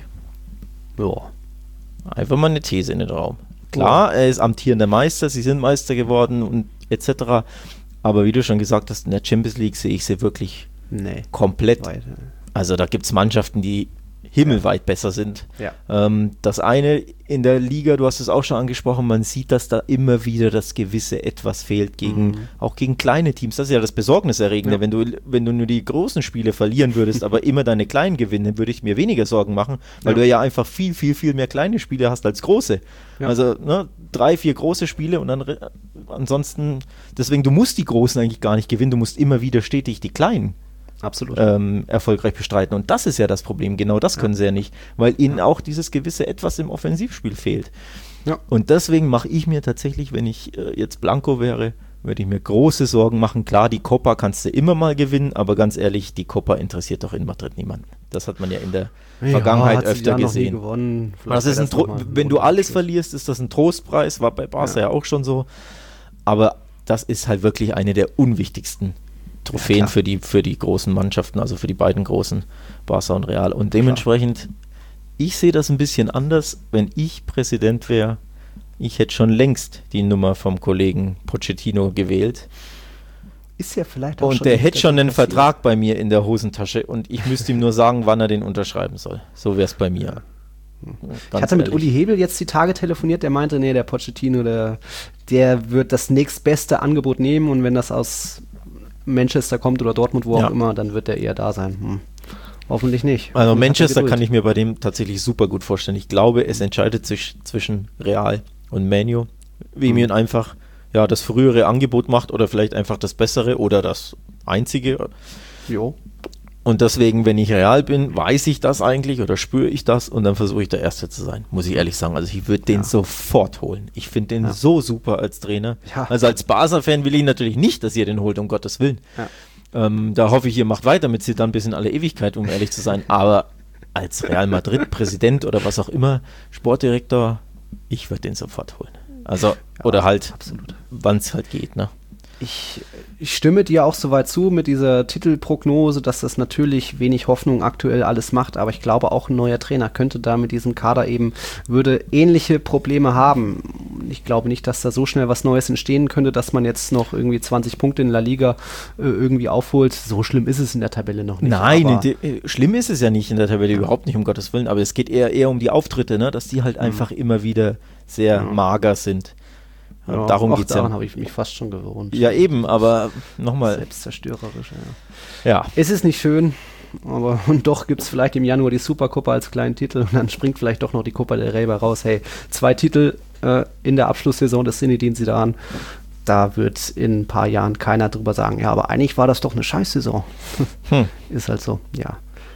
Ja. Einfach mal eine These in den Raum. Klar, er ist amtierender Meister, sie sind Meister geworden und et cetera. Aber wie du schon gesagt hast, in der Champions League sehe ich sie wirklich nee, komplett. Weiter. Also da gibt es Mannschaften, die himmelweit ja. besser sind. Ja. Ähm, das eine in der Liga, du hast es auch schon angesprochen, man sieht, dass da immer wieder das gewisse Etwas fehlt, gegen, mhm. auch gegen kleine Teams. Das ist ja das Besorgniserregende. Ja. Wenn du, wenn du nur die großen Spiele verlieren würdest, aber immer deine kleinen gewinnen, würde ich mir weniger Sorgen machen, weil ja. du ja einfach viel, viel, viel mehr kleine Spiele hast als große. Ja. Also ne, drei, vier große Spiele und dann re- ansonsten, deswegen, du musst die Großen eigentlich gar nicht gewinnen, du musst immer wieder stetig die Kleinen Absolut. Ähm, erfolgreich bestreiten. Und das ist ja das Problem. Genau das ja. können sie ja nicht, weil ihnen ja. auch dieses gewisse Etwas im Offensivspiel fehlt. Ja. Und deswegen mache ich mir tatsächlich, wenn ich äh, jetzt Blanco wäre, würde ich mir große Sorgen machen. Klar, die Copa kannst du immer mal gewinnen, aber ganz ehrlich, die Copa interessiert doch in Madrid niemanden. Das hat man ja in der ja, Vergangenheit öfter gesehen. Noch nie gewonnen. Das ist ein Tro- wenn du alles verlierst, ist das ein Trostpreis. War bei Barca ja, ja auch schon so. Aber das ist halt wirklich eine der unwichtigsten Trophäen ja, für die für die großen Mannschaften, also für die beiden großen, Barca und Real. Und dementsprechend, klar. ich sehe das ein bisschen anders. Wenn ich Präsident wäre, ich hätte schon längst die Nummer vom Kollegen Pochettino gewählt. Ist ja vielleicht auch und schon der hätte schon einen Vertrag bei mir in der Hosentasche und ich müsste ihm nur sagen, wann er den unterschreiben soll. So wäre es bei mir. Ja. Ich hatte mit ehrlich. Uli Hebel jetzt die Tage telefoniert, der meinte, nee, der Pochettino, der, der wird das nächstbeste Angebot nehmen und wenn das aus Manchester kommt oder Dortmund, wo ja. auch immer, dann wird er eher da sein. Hm. Hoffentlich nicht. Also und Manchester kann ich mir bei dem tatsächlich super gut vorstellen. Ich glaube, es entscheidet sich zwischen Real und Man U, wie mhm. mir einfach ja, das frühere Angebot macht oder vielleicht einfach das bessere oder das einzige. Jo. Und deswegen, wenn ich Real bin, weiß ich das eigentlich oder spüre ich das und dann versuche ich der Erste zu sein, muss ich ehrlich sagen. Also ich würde den ja. sofort holen. Ich finde den ja. so super als Trainer. Ja. Also als Barca-Fan will ich natürlich nicht, dass ihr den holt, um Gottes Willen. Ja. Ähm, da hoffe ich, ihr macht weiter mit Zidane bis in alle Ewigkeit, um ehrlich zu sein. Aber als Real Madrid-Präsident oder was auch immer, Sportdirektor, ich würde den sofort holen. Also, ja, oder halt, wann es halt geht, ne? Ich, ich stimme dir auch soweit zu mit dieser Titelprognose, dass das natürlich wenig Hoffnung aktuell alles macht, aber ich glaube auch ein neuer Trainer könnte da mit diesem Kader eben, würde ähnliche Probleme haben. Ich glaube nicht, dass da so schnell was Neues entstehen könnte, dass man jetzt noch irgendwie zwanzig Punkte in La Liga äh, irgendwie aufholt. So schlimm ist es in der Tabelle noch nicht. Nein, de, äh, schlimm ist es ja nicht in der Tabelle, ja. überhaupt nicht, um Gottes Willen, aber es geht eher, eher um die Auftritte, ne? Dass die halt mhm. einfach immer wieder sehr mhm. mager sind. Ja, darum auch geht es daran ja. habe ich mich fast schon gewohnt. Ja, eben, aber nochmal. Selbstzerstörerisch, ja. Ja. Es ist nicht schön, aber und doch gibt es vielleicht im Januar die Supercopa als kleinen Titel und dann springt vielleicht doch noch die Copa del Rey raus. Hey, zwei Titel äh, in der Abschlusssaison des Zinedine Zidane. Da wird in ein paar Jahren keiner drüber sagen, ja, aber eigentlich war das doch eine Scheißsaison. Hm. Ist halt so, ja.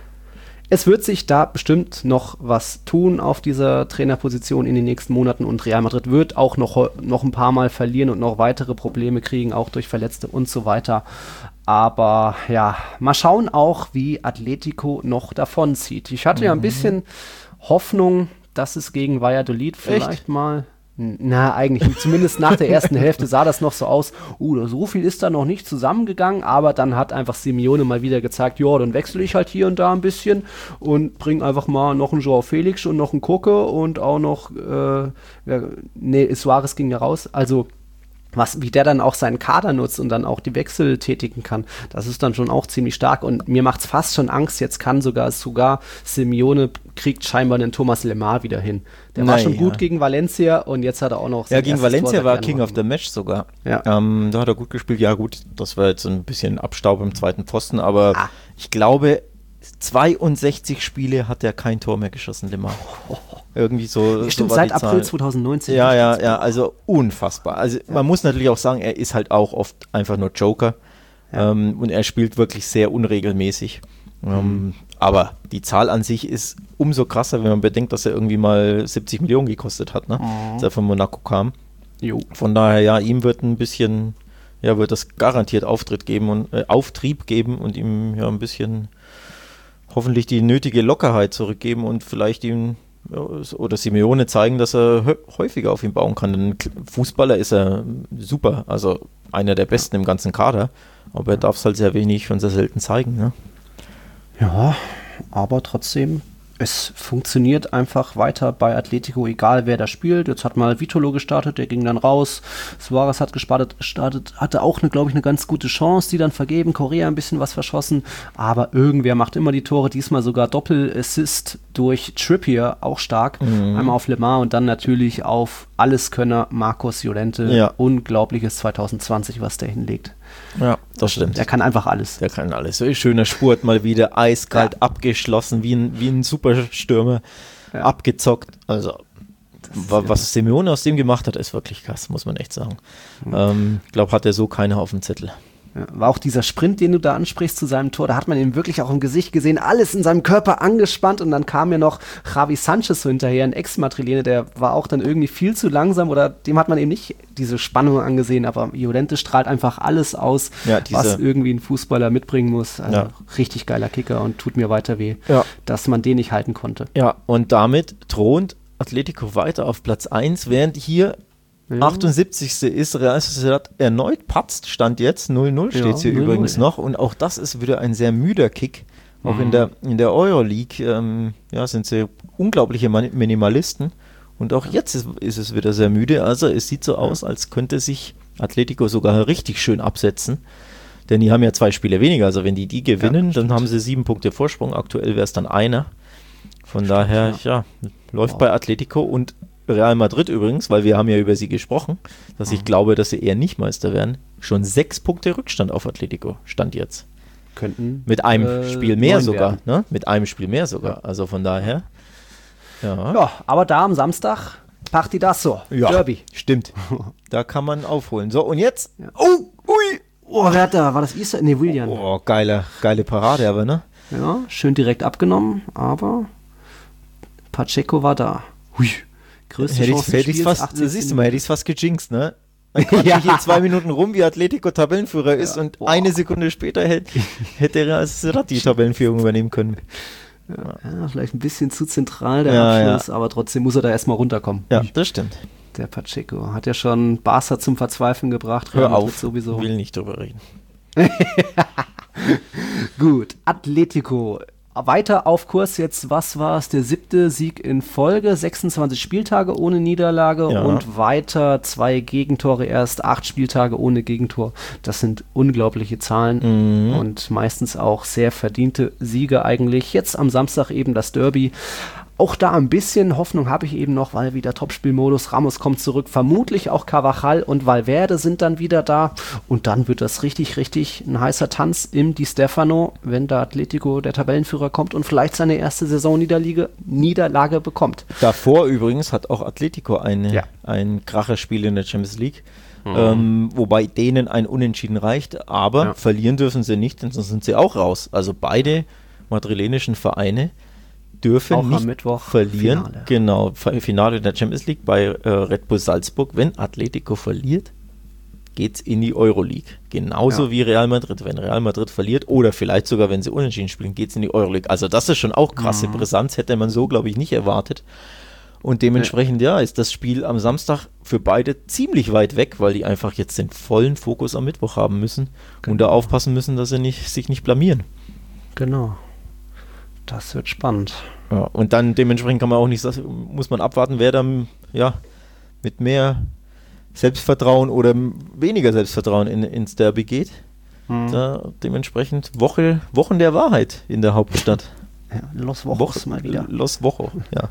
Es wird sich da bestimmt noch was tun auf dieser Trainerposition in den nächsten Monaten und Real Madrid wird auch noch, noch ein paar Mal verlieren und noch weitere Probleme kriegen, auch durch Verletzte und so weiter. Aber ja, mal schauen auch, wie Atletico noch davonzieht. Ich hatte mhm. ja ein bisschen Hoffnung, dass es gegen Valladolid vielleicht Echt? mal... Na, eigentlich nicht. Zumindest nach der ersten Hälfte sah das noch so aus, uh, so viel ist da noch nicht zusammengegangen, aber dann hat einfach Simeone mal wieder gezeigt, ja, dann wechsle ich halt hier und da ein bisschen und bringe einfach mal noch einen Joao Felix und noch einen Koke und auch noch, äh, ja, nee, Suarez ging ja raus, also was, wie der dann auch seinen Kader nutzt und dann auch die Wechsel tätigen kann, das ist dann schon auch ziemlich stark und mir macht es fast schon Angst, jetzt kann sogar, sogar Simeone kriegt scheinbar den Thomas Lemar wieder hin. Der Nein, war schon gut ja. gegen Valencia und jetzt hat er auch noch Ja, gegen Valencia Tor war King of the Match sogar. Ja. Ähm, da hat er gut gespielt. Ja gut, das war jetzt ein bisschen Abstaub im zweiten Pfosten, aber ah. ich glaube, zweiundsechzig Spiele hat er kein Tor mehr geschossen, Lemar. Oh. Irgendwie so. Stimmt, so seit April zwanzig neunzehn. Ja, ja, ja, also unfassbar. Also ja. man muss natürlich auch sagen, er ist halt auch oft einfach nur Joker ja. ähm, und er spielt wirklich sehr unregelmäßig. Mhm. Ähm, aber die Zahl an sich ist umso krasser, wenn man bedenkt, dass er irgendwie mal siebzig Millionen gekostet hat, ne? Mhm. Als er von Monaco kam. Jo. Von daher, ja, ihm wird ein bisschen, ja, wird das garantiert Auftritt geben und äh, Auftrieb geben und ihm ja ein bisschen hoffentlich die nötige Lockerheit zurückgeben und vielleicht ihm oder Simeone zeigen, dass er häufiger auf ihn bauen kann. Denn Fußballer ist er super, also einer der besten im ganzen Kader, aber er darf es halt sehr wenig und sehr selten zeigen. Ne? Ja, aber trotzdem, es funktioniert einfach weiter bei Atletico, egal wer da spielt. Jetzt hat mal Vitolo gestartet, der ging dann raus. Suarez hat gestartet, startet, hatte auch, eine, glaube ich, eine ganz gute Chance, die dann vergeben. Correa ein bisschen was verschossen, aber irgendwer macht immer die Tore. Diesmal sogar Doppel-Assist durch Trippier, auch stark. Mhm. Einmal auf Lemar und dann natürlich auf Alleskönner Marcos Llorente. Ja. Unglaubliches zwanzig zwanzig, was der hinlegt. Ja, das stimmt. Der kann einfach alles. Der kann alles. So ein schöner Spurt mal wieder, eiskalt ja. abgeschlossen, wie ein, wie ein Superstürmer, ja. abgezockt. Also, wa- was Simeone aus dem gemacht hat, ist wirklich krass, muss man echt sagen. Ich mhm. ähm, glaube, hat er so keiner auf dem Zettel. Ja, war auch dieser Sprint, den du da ansprichst zu seinem Tor, da hat man ihn wirklich auch im Gesicht gesehen, alles in seinem Körper angespannt und dann kam ja noch Javi Sanchez so hinterher, ein Ex-Madrilene, der war auch dann irgendwie viel zu langsam oder dem hat man eben nicht diese Spannung angesehen, aber Llorente strahlt einfach alles aus, ja, was irgendwie ein Fußballer mitbringen muss. Also ja. richtig geiler Kicker und tut mir weiter weh, ja. dass man den nicht halten konnte. Ja, und damit thront Atletico weiter auf Platz eins, während hier ja. achtundsiebzigste ist Real Sociedad erneut patzt, Stand jetzt, null null steht ja, hier null null übrigens noch und auch das ist wieder ein sehr müder Kick, auch mhm. in der, in der Euroleague ähm, ja, sind sie unglaubliche Minimalisten und auch jetzt ist, ist es wieder sehr müde, also es sieht so aus, als könnte sich Atletico sogar richtig schön absetzen, denn die haben ja zwei Spiele weniger, also wenn die die gewinnen, ja, dann haben sie sieben Punkte Vorsprung, aktuell wäre es dann einer, von stimmt, daher, ja, ja läuft wow. bei Atletico und Real Madrid übrigens, weil wir haben ja über sie gesprochen, dass ich glaube, dass sie eher nicht Meister werden, schon sechs Punkte Rückstand auf Atletico, Stand jetzt. Könnten mit einem äh, Spiel mehr sogar, ne? Mit einem Spiel mehr sogar, ja. also von daher. Ja. ja, aber da am Samstag, Partidazo, ja, Derby. Stimmt, da kann man aufholen. So, und jetzt, ja. oh, ui, oh, wer hat da, war das Isa? Ne, Willian. Oh, geile, geile Parade aber, ne? Ja, schön direkt abgenommen, aber Pacheco war da. Hui. Größte hätte Chance hätte des Spiels, fast, siehst du mal, hätte ich es fast gejinxt, ne? Man kommt ja. hier zwei Minuten rum, wie Atletico Tabellenführer ist ja. und wow. eine Sekunde später hätte, hätte Real Sociedad die Tabellenführung übernehmen können. Ja. Ja, vielleicht ein bisschen zu zentral der ja, Abschluss, ja. aber trotzdem muss er da erstmal runterkommen. Ja, das stimmt. Der Pacheco hat ja schon Barca zum Verzweifeln gebracht. Hör auf, sowieso. Will nicht drüber reden. Gut, Atletico. Weiter auf Kurs jetzt, was war es, der siebte Sieg in Folge, sechsundzwanzig Spieltage ohne Niederlage ja. und weiter zwei Gegentore erst, acht Spieltage ohne Gegentor. Das sind unglaubliche Zahlen mhm. und meistens auch sehr verdiente Siege eigentlich. Jetzt am Samstag eben das Derby. auch da ein bisschen Hoffnung habe ich eben noch, weil wieder Topspielmodus, Ramos kommt zurück, vermutlich auch Carvajal und Valverde sind dann wieder da und dann wird das richtig, richtig ein heißer Tanz im Di Stefano, wenn da Atletico, der Tabellenführer, kommt und vielleicht seine erste Saisonniederlage Niederlage bekommt. Davor übrigens hat auch Atletico eine, ja. ein Kracherspiel in der Champions League. Mhm. Ähm, wobei denen ein Unentschieden reicht, aber ja. verlieren dürfen sie nicht, denn sonst sind sie auch raus. Also beide madrilenischen Vereine dürfen auch nicht am Mittwoch verlieren. Finale. Genau, Finale der Champions League bei äh, Red Bull Salzburg. Wenn Atletico verliert, geht's in die Euroleague. Genauso ja. wie Real Madrid. Wenn Real Madrid verliert oder vielleicht sogar, wenn sie unentschieden spielen, geht's in die Euroleague. Also das ist schon auch krasse mhm. Brisanz, hätte man so, glaube ich, nicht erwartet. Und dementsprechend, ja. ja, ist das Spiel am Samstag für beide ziemlich weit weg, weil die einfach jetzt den vollen Fokus am Mittwoch haben müssen genau. und da aufpassen müssen, dass sie nicht, sich nicht blamieren. Genau. Das wird spannend. Ja, und dann dementsprechend kann man auch nicht, muss man abwarten, wer dann ja, mit mehr Selbstvertrauen oder weniger Selbstvertrauen in, ins Derby geht. Mhm. Da dementsprechend Woche, Wochen der Wahrheit in der Hauptstadt. Ja, Los Wochos Woche, mal wieder. Los Wocho, ja.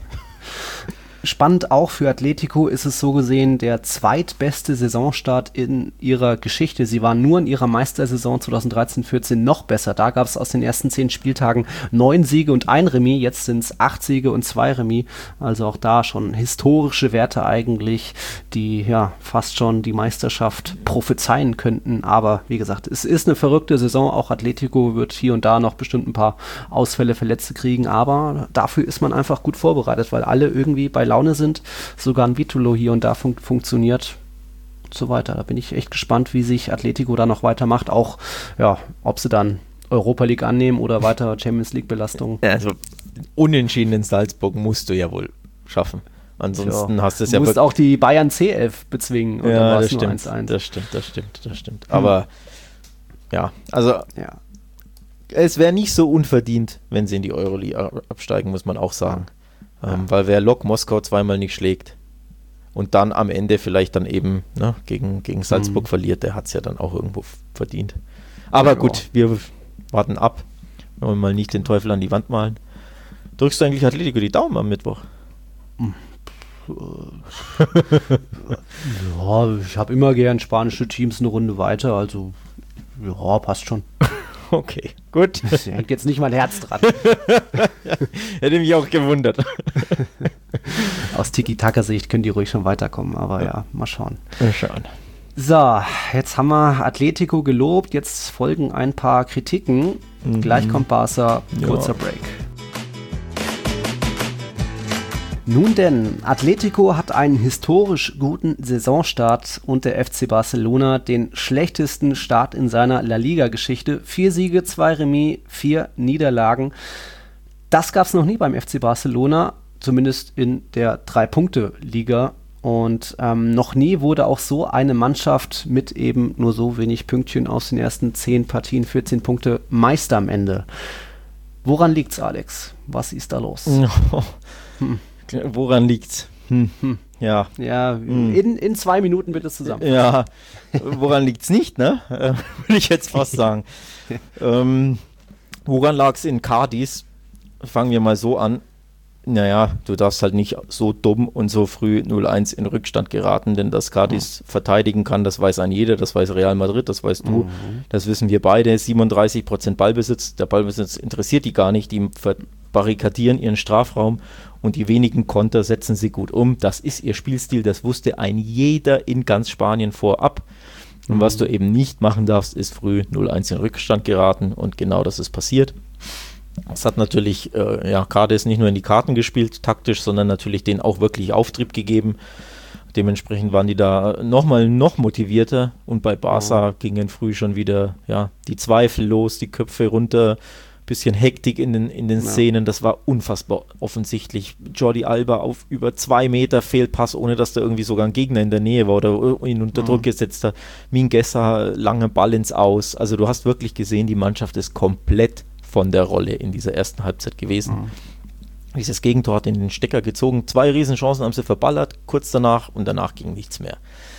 Spannend auch für Atletico ist es so gesehen der zweitbeste Saisonstart in ihrer Geschichte. Sie waren nur in ihrer Meistersaison zwanzig dreizehn vierzehn noch besser. Da gab es aus den ersten zehn Spieltagen neun Siege und ein Remis. Jetzt sind es acht Siege und zwei Remis. Also auch da schon historische Werte eigentlich, die ja fast schon die Meisterschaft prophezeien könnten. Aber wie gesagt, es ist eine verrückte Saison. Auch Atletico wird hier und da noch bestimmt ein paar Ausfälle, Verletzte kriegen. Aber dafür ist man einfach gut vorbereitet, weil alle irgendwie bei Laune sind, sogar ein Vitolo hier und da fun- funktioniert und so weiter. Da bin ich echt gespannt, wie sich Atletico da noch weitermacht, auch ja, ob sie dann Europa League annehmen oder weiter Champions League Belastung. Ja, also unentschieden in Salzburg musst du ja wohl schaffen. Ansonsten ja. hast du es ja... Du musst auch die Bayern C elf bezwingen und ja, dann war das es nur stimmt, eins eins. das stimmt, das stimmt, das stimmt. Aber hm. ja, also ja. es wäre nicht so unverdient, wenn sie in die Euroleague absteigen, muss man auch sagen. Ja. Ähm, weil wer Lok Moskau zweimal nicht schlägt und dann am Ende vielleicht dann eben ne, gegen, gegen Salzburg mhm. verliert, der hat es ja dann auch irgendwo f- verdient. Aber ja, gut, wir warten ab. Wenn wir mal nicht den Teufel an die Wand malen. Drückst du eigentlich Atletico die Daumen am Mittwoch? Ja, ich habe immer gern spanische Teams eine Runde weiter, also ja, passt schon. Okay, gut. Da hängt jetzt nicht mal Herz dran. Hätte mich auch gewundert. Aus Tiki-Taka-Sicht können die ruhig schon weiterkommen, aber ja, ja mal schauen. Mal schauen. So, jetzt haben wir Atletico gelobt, jetzt folgen ein paar Kritiken. Mhm. Gleich kommt Barca, kurzer ja. Break. Nun denn, Atletico hat einen historisch guten Saisonstart und der F C Barcelona den schlechtesten Start in seiner La Liga-Geschichte. Vier Siege, zwei Remis, vier Niederlagen. Das gab es noch nie beim F C Barcelona, zumindest in der Drei-Punkte-Liga. Und ähm, noch nie wurde auch so eine Mannschaft mit eben nur so wenig Pünktchen aus den ersten zehn Partien, vierzehn Punkte, Meister am Ende. Woran liegt's, Alex? Was ist da los? Oh. Hm. Woran liegt's? Hm. Hm. Ja, ja hm. in, in zwei Minuten bitte zusammen. Ja, woran liegt's nicht, ne? Äh, würde ich jetzt fast sagen. ähm, woran lag's in Cadiz? Fangen wir mal so an. Naja, du darfst halt nicht so dumm und so früh null eins in Rückstand geraten, denn dass Cadiz mhm. verteidigen kann, das weiß ein jeder, das weiß Real Madrid, das weißt du, mhm. das wissen wir beide. siebenunddreißig Prozent Ballbesitz, der Ballbesitz interessiert die gar nicht, die verbarrikadieren ihren Strafraum und die wenigen Konter setzen sie gut um. Das ist ihr Spielstil, das wusste ein jeder in ganz Spanien vorab. Und mhm. was du eben nicht machen darfst, ist früh null eins in Rückstand geraten und genau das ist passiert. Es hat natürlich, äh, ja, Cadiz nicht nur in die Karten gespielt, taktisch, sondern natürlich denen auch wirklich Auftrieb gegeben. Dementsprechend waren die da nochmal noch motivierter und bei Barca oh. gingen früh schon wieder, ja, die Zweifel los, die Köpfe runter, bisschen Hektik in den, in den ja. Szenen, das war unfassbar offensichtlich. Jordi Alba auf über zwei Meter Fehlpass, ohne dass da irgendwie sogar ein Gegner in der Nähe war oder ihn unter Druck mhm. gesetzt hat. Mingueza, lange Ball ins Aus, also du hast wirklich gesehen, die Mannschaft ist komplett von der Rolle in dieser ersten Halbzeit gewesen. Mhm. Dieses Gegentor hat in den Stecker gezogen. Zwei Riesenchancen haben sie verballert, kurz danach und danach ging nichts mehr.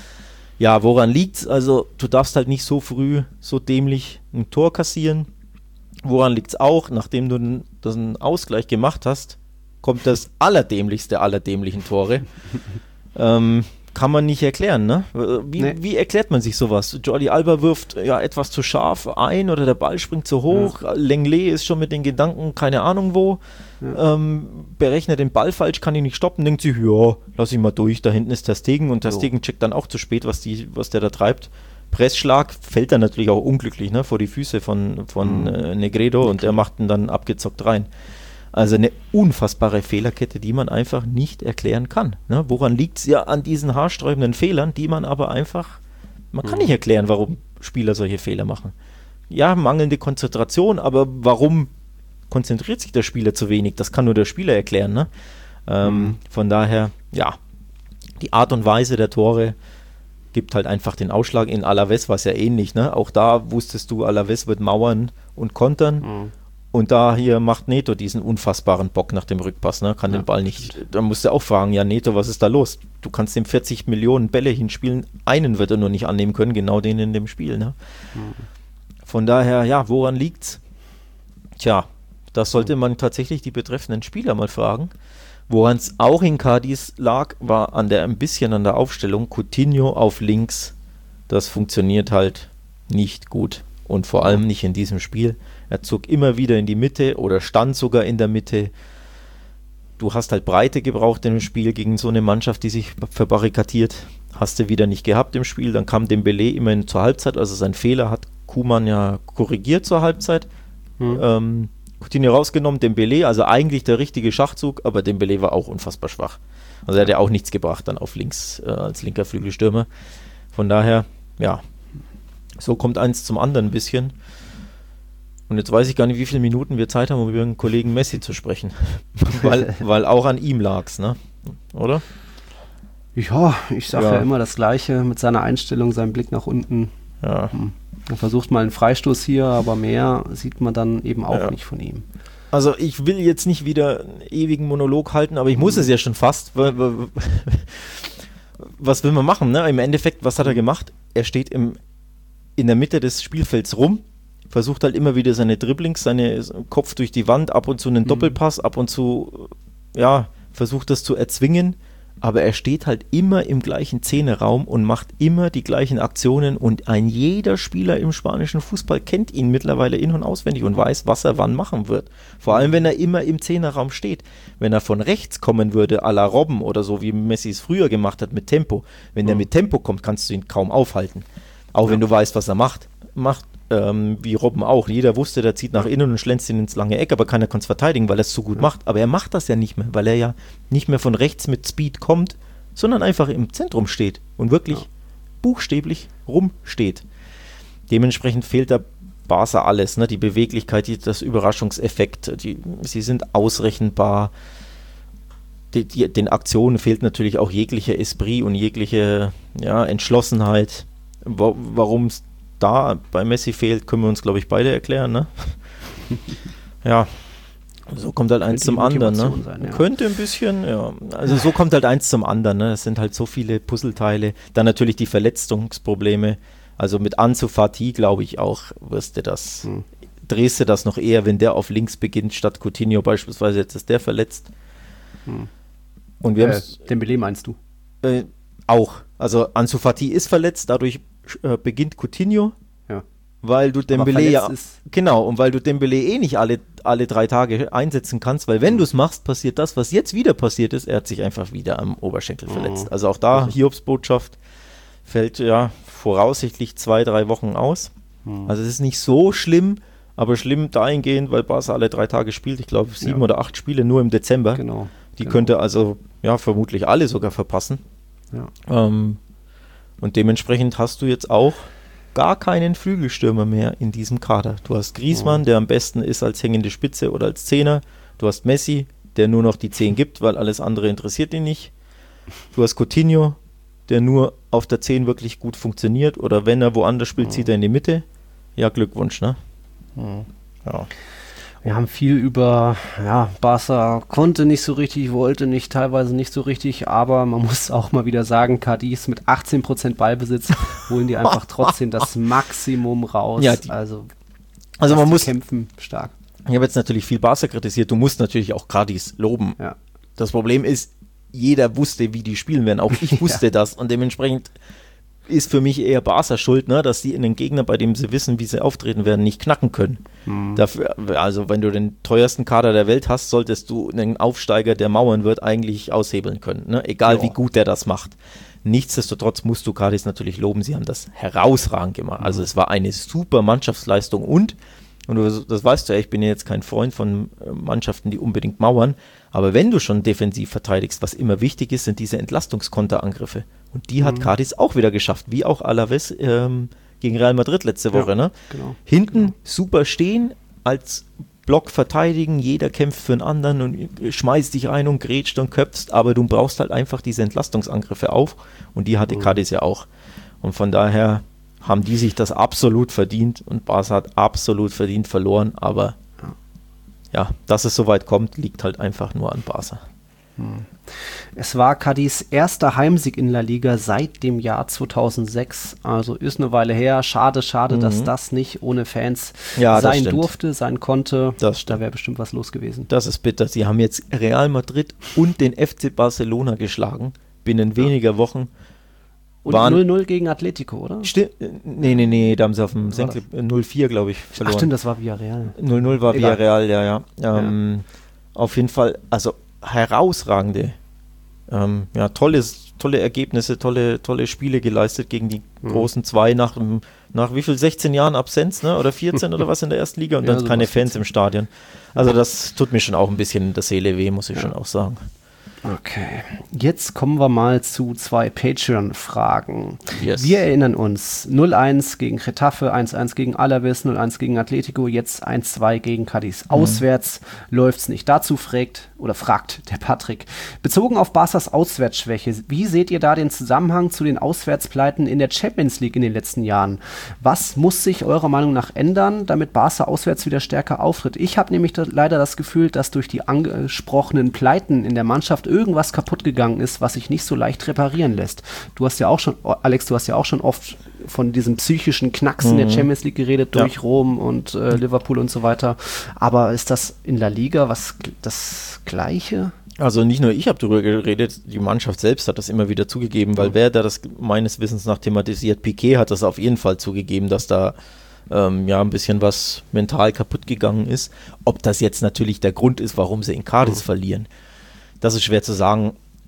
Ja, woran liegt's? Also, du darfst halt nicht so früh, so dämlich ein Tor kassieren. Woran liegt's auch? Nachdem du einen Ausgleich gemacht hast, kommt das allerdämlichste aller dämlichen Tore. ähm, kann man nicht erklären, ne? Wie, nee. wie erklärt man sich sowas? Jordi Alba wirft ja etwas zu scharf ein oder der Ball springt zu hoch. Ja. Lenglet ist schon mit den Gedanken, keine Ahnung wo. Ja. Ähm, berechnet den Ball falsch, kann ihn nicht stoppen, denkt sich, ja, lass ihn mal durch, da hinten ist Ter Stegen und Ter Stegen checkt dann auch zu spät, was, die, was der da treibt. Pressschlag fällt dann natürlich auch unglücklich, ne, vor die Füße von, von mhm. äh, Negredo okay. und er macht ihn dann abgezockt rein. Also eine unfassbare Fehlerkette, die man einfach nicht erklären kann. Ne? Woran liegt es ja an diesen haarsträubenden Fehlern, die man aber einfach, man kann mhm. nicht erklären, warum Spieler solche Fehler machen. Ja, mangelnde Konzentration, aber warum konzentriert sich der Spieler zu wenig? Das kann nur der Spieler erklären. Ne? Ähm, mhm. Von daher, ja, die Art und Weise der Tore gibt halt einfach den Ausschlag. In Alavés war es ja ähnlich. Ne? Auch da wusstest du, Alavés wird mauern und kontern. Mhm. Und da hier macht Neto diesen unfassbaren Bock nach dem Rückpass, ne? Kann ja, den Ball nicht, da musst du auch fragen, ja Neto, was ist da los? Du kannst dem vierzig Millionen Bälle hinspielen, einen wird er nur nicht annehmen können, genau den in dem Spiel, ne? Mhm. Von daher, ja, woran liegt's? Tja, das sollte man tatsächlich die betreffenden Spieler mal fragen. Woran es auch in Cádiz lag, war an der, ein bisschen an der Aufstellung. Coutinho auf links, das funktioniert halt nicht gut und vor allem nicht in diesem Spiel. Er zog immer wieder in die Mitte oder stand sogar in der Mitte. Du hast halt Breite gebraucht im Spiel gegen so eine Mannschaft, die sich verbarrikadiert. Hast du wieder nicht gehabt im Spiel. Dann kam Dembélé immerhin zur Halbzeit. Also sein Fehler hat Koeman ja korrigiert zur Halbzeit. Hm. Ähm, Coutinho rausgenommen, Dembélé, also eigentlich der richtige Schachzug, aber Dembélé war auch unfassbar schwach. Also er hat ja auch nichts gebracht dann auf links äh, als linker Flügelstürmer. Von daher, ja, so kommt eins zum anderen ein bisschen. Und jetzt weiß ich gar nicht, wie viele Minuten wir Zeit haben, um über den Kollegen Messi zu sprechen. weil, weil auch an ihm lag's, ne? Oder? Ja, ich sage ja. ja immer das Gleiche mit seiner Einstellung, seinem Blick nach unten. Ja. Er versucht mal einen Freistoß hier, aber mehr sieht man dann eben auch ja. nicht von ihm. Also ich will jetzt nicht wieder einen ewigen Monolog halten, aber ich muss mhm. es ja schon fast. Weil, weil, was will man machen, ne? Im Endeffekt, was hat er gemacht? Er steht im, in der Mitte des Spielfelds rum, versucht halt immer wieder seine Dribblings, seinen Kopf durch die Wand, ab und zu einen mhm. Doppelpass, ab und zu, ja, versucht das zu erzwingen, aber er steht halt immer im gleichen Zehnerraum und macht immer die gleichen Aktionen und ein jeder Spieler im spanischen Fußball kennt ihn mittlerweile in- und auswendig und weiß, was er wann machen wird. Vor allem, wenn er immer im Zehnerraum steht. Wenn er von rechts kommen würde, à la Robben oder so, wie Messi es früher gemacht hat mit Tempo, wenn mhm. er mit Tempo kommt, kannst du ihn kaum aufhalten. Auch ja. wenn du weißt, was er macht. Macht Ähm, wie Robben auch. Jeder wusste, der zieht nach innen und schlänzt ihn ins lange Eck, aber keiner kann es verteidigen, weil er es so gut ja. macht. Aber er macht das ja nicht mehr, weil er ja nicht mehr von rechts mit Speed kommt, sondern einfach im Zentrum steht und wirklich ja. buchstäblich rumsteht. Dementsprechend fehlt der Barca alles, ne? Die Beweglichkeit, die, das Überraschungseffekt, die, sie sind ausrechenbar. Die, die, den Aktionen fehlt natürlich auch jeglicher Esprit und jegliche ja, Entschlossenheit. Wo, warum es da bei Messi fehlt, können wir uns, glaube ich, beide erklären, ne? Ja, so kommt halt eins zum anderen, ne? Sein, ja. Könnte ein bisschen, ja. Also so kommt halt eins zum anderen, ne? Es sind halt so viele Puzzleteile. Dann natürlich die Verletzungsprobleme. Also mit Ansu Fati, glaube ich auch, wirst du das, hm. drehst du das noch eher, wenn der auf links beginnt, statt Coutinho beispielsweise, jetzt ist der verletzt. Hm. Und wir äh, Dembélé meinst du? Äh, auch. Also Ansu Fati ist verletzt, dadurch äh, beginnt Coutinho, ja. weil du Dembélé ja, genau, und weil du Dembélé eh nicht alle, alle drei Tage einsetzen kannst, weil wenn mhm. du es machst, passiert das, was jetzt wieder passiert ist, er hat sich einfach wieder am Oberschenkel mhm. verletzt. Also auch da, also. Hiobsbotschaft, fällt ja voraussichtlich zwei, drei Wochen aus. Mhm. Also es ist nicht so schlimm, aber schlimm dahingehend, weil Barca alle drei Tage spielt, ich glaube sieben ja. oder acht Spiele nur im Dezember. Genau. Die genau. könnte also ja vermutlich alle sogar verpassen. Ja. Ähm, und dementsprechend hast du jetzt auch gar keinen Flügelstürmer mehr in diesem Kader. Du hast Griezmann, oh. der am besten ist als hängende Spitze oder als Zehner. Du hast Messi, der nur noch die zehn gibt, weil alles andere interessiert ihn nicht. Du hast Coutinho, der nur auf der zehn wirklich gut funktioniert, oder wenn er woanders spielt, oh. zieht er in die Mitte. Ja, Glückwunsch, ne? Oh. Ja. Wir haben viel über, ja, Barca konnte nicht so richtig, wollte nicht, teilweise nicht so richtig, aber man muss auch mal wieder sagen, Cádiz mit achtzehn Prozent Ballbesitz holen die einfach trotzdem das Maximum raus. Ja, die, also, also man muss kämpfen stark. Ich habe jetzt natürlich viel Barca kritisiert, du musst natürlich auch Cadiz loben. Ja. Das Problem ist, jeder wusste, wie die spielen werden, auch ich wusste ja. das und dementsprechend ist für mich eher Barca schuld, ne, dass die in den Gegner, bei dem sie wissen, wie sie auftreten werden, nicht knacken können. Mhm. Dafür, also wenn du den teuersten Kader der Welt hast, solltest du einen Aufsteiger, der mauern wird, eigentlich aushebeln können, ne? Egal ja. wie gut der das macht. Nichtsdestotrotz musst du Cadiz natürlich loben, sie haben das herausragend gemacht. Mhm. Also es war eine super Mannschaftsleistung und, und du, das weißt du ja, ich bin ja jetzt kein Freund von Mannschaften, die unbedingt mauern, aber wenn du schon defensiv verteidigst, was immer wichtig ist, sind diese Entlastungskonterangriffe. Und die hat mhm. Cadiz auch wieder geschafft, wie auch Alaves ähm, gegen Real Madrid letzte Woche. Ja, ne? Genau. Hinten genau. super stehen, als Block verteidigen, jeder kämpft für einen anderen und schmeißt dich rein und grätscht und köpfst, aber du brauchst halt einfach diese Entlastungsangriffe auf und die hatte mhm. Cadiz ja auch. Und von daher haben die sich das absolut verdient und Barca hat absolut verdient verloren, aber ja, ja dass es so weit kommt, liegt halt einfach nur an Barca. Hm. Es war Cadiz erster Heimsieg in La Liga seit dem Jahr zweitausendsechs, also ist eine Weile her. Schade, schade, mhm. dass das nicht ohne Fans ja, sein durfte, sein konnte. Das da wäre bestimmt was los gewesen. Das ist bitter. Sie haben jetzt Real Madrid und den F C Barcelona geschlagen, binnen ja. weniger Wochen. Und null null gegen Atletico, oder? Stimmt. Nee, nee, nee, da haben sie auf dem Senkel null vier, glaube ich, verloren. Ach stimmt, das war Villarreal. null null war Egal. Villarreal, ja, ja. Ähm, ja. Auf jeden Fall, also herausragende, ähm, ja, tolles, tolle Ergebnisse, tolle, tolle Spiele geleistet gegen die mhm. großen zwei nach, nach wie viel, sechzehn Jahren Absenz, ne? Oder vierzehn oder was in der ersten Liga und ja, dann so keine Fans im Stadion. Also das tut mir schon auch ein bisschen in der Seele weh, muss ich ja. schon auch sagen. Okay, jetzt kommen wir mal zu zwei Patreon-Fragen. Yes. Wir erinnern uns, null eins gegen Getafe, eins eins gegen Alaves, null eins gegen Atletico, jetzt eins zwei gegen Cadiz. Mhm. Auswärts läuft's nicht. Dazu fragt, oder fragt der Patrick, bezogen auf Barcas Auswärtsschwäche, wie seht ihr da den Zusammenhang zu den Auswärtspleiten in der Champions League in den letzten Jahren? Was muss sich eurer Meinung nach ändern, damit Barca auswärts wieder stärker auftritt? Ich habe nämlich da leider das Gefühl, dass durch die angesprochenen Pleiten in der Mannschaft irgendwas kaputt gegangen ist, was sich nicht so leicht reparieren lässt. Du hast ja auch schon, Alex, du hast ja auch schon oft von diesem psychischen Knacks mhm. in der Champions League geredet, durch ja. Rom und äh, Liverpool und so weiter. Aber ist das in La Liga was das Gleiche? Also nicht nur ich habe darüber geredet, die Mannschaft selbst hat das immer wieder zugegeben, weil mhm. wer da das meines Wissens nach thematisiert, Piqué hat das auf jeden Fall zugegeben, dass da ähm, ja ein bisschen was mental kaputt gegangen ist. Ob das jetzt natürlich der Grund ist, warum sie in Cadiz mhm. verlieren, das ist schwer zu sagen,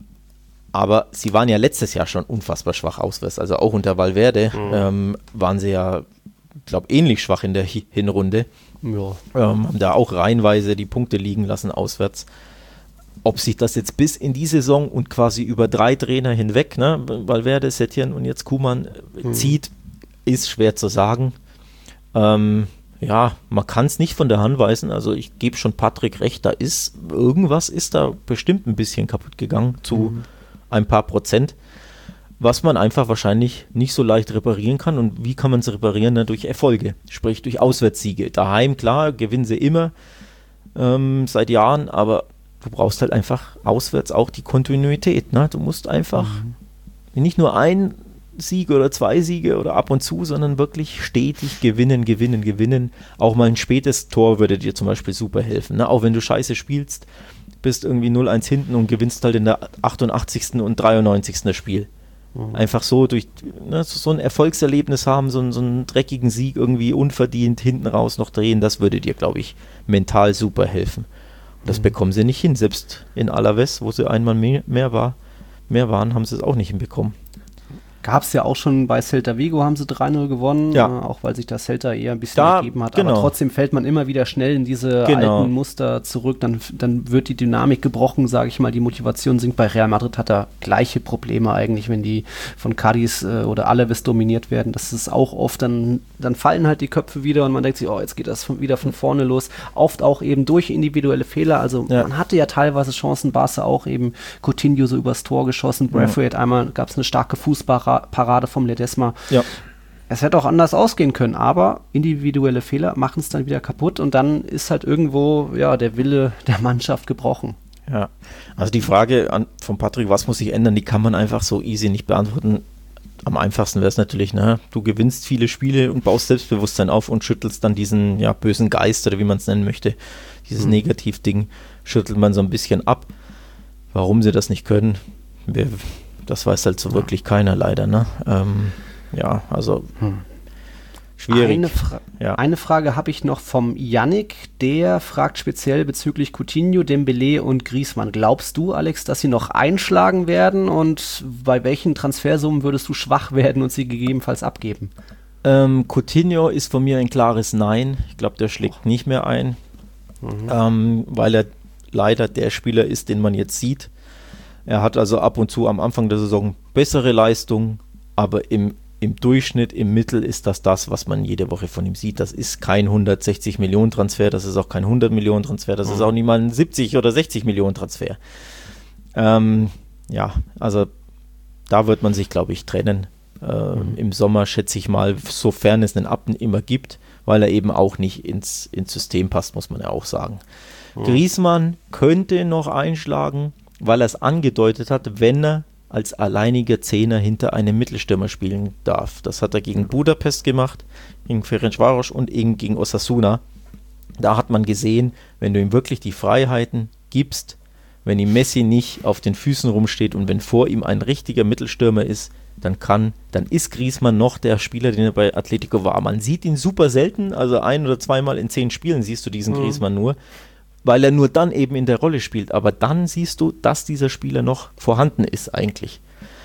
aber sie waren ja letztes Jahr schon unfassbar schwach auswärts, also auch unter Valverde mhm. ähm, waren sie ja, ich glaube, ähnlich schwach in der Hi- Hinrunde, ja. ähm, haben da auch reihenweise die Punkte liegen lassen auswärts. Ob sich das jetzt bis in die Saison und quasi über drei Trainer hinweg, ne, Valverde, Setien und jetzt Koeman mhm. zieht, ist schwer zu sagen. Ähm, Ja, man kann es nicht von der Hand weisen, also ich gebe schon Patrick recht, da ist, irgendwas ist da bestimmt ein bisschen kaputt gegangen zu mhm. ein paar Prozent, was man einfach wahrscheinlich nicht so leicht reparieren kann. Und wie kann man es reparieren? Ne? Durch Erfolge, sprich durch Auswärtssiege. Daheim, klar, gewinnen sie immer ähm, seit Jahren, aber du brauchst halt einfach auswärts auch die Kontinuität. Ne? Du musst einfach mhm. nicht nur ein Sieg oder zwei Siege oder ab und zu, sondern wirklich stetig gewinnen, gewinnen, gewinnen. Auch mal ein spätes Tor würde dir zum Beispiel super helfen. Ne? Auch wenn du scheiße spielst, bist irgendwie null eins hinten und gewinnst halt in der achtundachtzigsten und dreiundneunzigsten das Spiel. Mhm. Einfach so durch ne, so ein Erfolgserlebnis haben, so, so einen dreckigen Sieg irgendwie unverdient hinten raus noch drehen, das würde dir, glaube ich, mental super helfen. Und das mhm. bekommen sie nicht hin. Selbst in Alaves, wo sie einmal mehr, mehr, war, mehr waren, haben sie es auch nicht hinbekommen. Gab es ja auch schon bei Celta Vigo, haben sie drei null gewonnen, ja. äh, auch weil sich das Celta eher ein bisschen da, gegeben hat. Genau. Aber trotzdem fällt man immer wieder schnell in diese genau. alten Muster zurück. Dann, dann wird die Dynamik gebrochen, sage ich mal. Die Motivation sinkt. Bei Real Madrid hat er gleiche Probleme eigentlich, wenn die von Cadiz äh, oder Alaves dominiert werden. Das ist auch oft, dann, dann fallen halt die Köpfe wieder und man denkt sich, oh, jetzt geht das von, wieder von vorne los. Oft auch eben durch individuelle Fehler. Also ja. man hatte ja teilweise Chancen. Barca auch eben Coutinho so übers Tor geschossen. Braithwaite ja. einmal, gab es eine starke Fußparade vom Ledesma. Ja. Es hätte auch anders ausgehen können, aber individuelle Fehler machen es dann wieder kaputt und dann ist halt irgendwo ja der Wille der Mannschaft gebrochen. Ja, also die Frage an, von Patrick, was muss sich ändern, die kann man einfach so easy nicht beantworten. am einfachsten wäre es natürlich, ne? Du gewinnst viele Spiele und baust Selbstbewusstsein auf und schüttelst dann diesen ja, bösen Geist oder wie man es nennen möchte, dieses mhm. Negativding, schüttelt man so ein bisschen ab. Warum sie das nicht können, wir, das weiß halt so ja. wirklich keiner leider. Ne? Ähm, ja, also hm. schwierig. Eine, Fra- ja. eine Frage habe ich noch vom Yannick, der fragt speziell bezüglich Coutinho, Dembélé und Griezmann. Glaubst du, Alex, dass sie noch einschlagen werden und bei welchen Transfersummen würdest du schwach werden und sie gegebenenfalls abgeben? Ähm, Coutinho ist von mir ein klares Nein. Ich glaube, der schlägt oh. nicht mehr ein, mhm. ähm, weil er leider der Spieler ist, den man jetzt sieht. Er hat also ab und zu am Anfang der Saison bessere Leistung, aber im, im Durchschnitt, im Mittel ist das das, was man jede Woche von ihm sieht. Das ist kein hundertsechzig Millionen Transfer, das ist auch kein hundert Millionen Transfer, das mhm. ist auch nicht mal ein siebzig oder sechzig Millionen Transfer. Ähm, ja, also da wird man sich, glaube ich, trennen. Äh, mhm. Im Sommer schätze ich mal, sofern es einen Abten immer gibt, weil er eben auch nicht ins, ins System passt, muss man ja auch sagen. Griezmann könnte noch einschlagen, weil er es angedeutet hat, wenn er als alleiniger Zehner hinter einem Mittelstürmer spielen darf. Das hat er gegen Budapest gemacht, gegen Ferencváros und eben gegen Osasuna. Da hat man gesehen, wenn du ihm wirklich die Freiheiten gibst, wenn ihm Messi nicht auf den Füßen rumsteht und wenn vor ihm ein richtiger Mittelstürmer ist, dann kann, dann ist Griezmann noch der Spieler, den er bei Atletico war. Man sieht ihn super selten, also ein- oder zweimal in zehn Spielen siehst du diesen mhm. Griezmann nur, weil er nur dann eben in der Rolle spielt. Aber dann siehst du, dass dieser Spieler noch vorhanden ist eigentlich.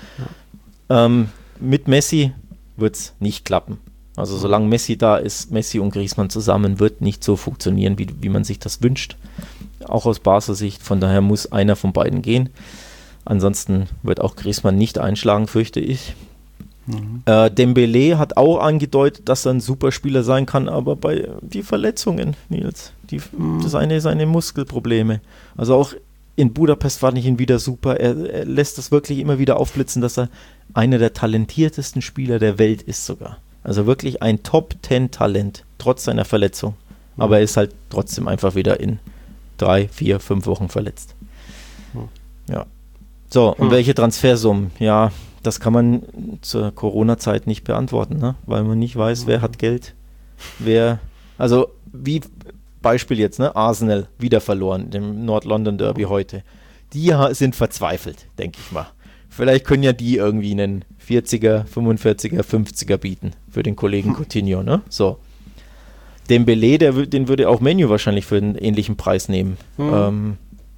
Ja. Ähm, mit Messi wird es nicht klappen. Also solange Messi da ist, Messi und Griezmann zusammen, wird nicht so funktionieren, wie, wie man sich das wünscht. Auch aus Barca Sicht. Von daher muss einer von beiden gehen. Ansonsten wird auch Griezmann nicht einschlagen, fürchte ich. Mhm. Äh, Dembélé hat auch angedeutet, dass er ein super Spieler sein kann, aber bei die Verletzungen, Nils, die, mhm. seine, seine Muskelprobleme. Also auch in Budapest fand ich ihn wieder super. Er, er lässt das wirklich immer wieder aufblitzen, dass er einer der talentiertesten Spieler der Welt ist sogar. Also wirklich ein Top-Ten-Talent, trotz seiner Verletzung. Mhm. Aber er ist halt trotzdem einfach wieder in drei, vier, fünf Wochen verletzt. Mhm. Ja. So, und mhm. welche Transfersummen? Ja, das kann man zur Corona-Zeit nicht beantworten, ne? Weil man nicht weiß, wer hat Geld, wer, also wie Beispiel jetzt, ne? Arsenal wieder verloren, dem Nord-London-Derby heute. Die sind verzweifelt, denke ich mal. Vielleicht können ja die irgendwie einen vierziger, fünfundvierziger, fünfziger bieten für den Kollegen Coutinho, ne? So. Dembélé, der, den würde auch Menu wahrscheinlich für einen ähnlichen Preis nehmen. Mhm. Ähm,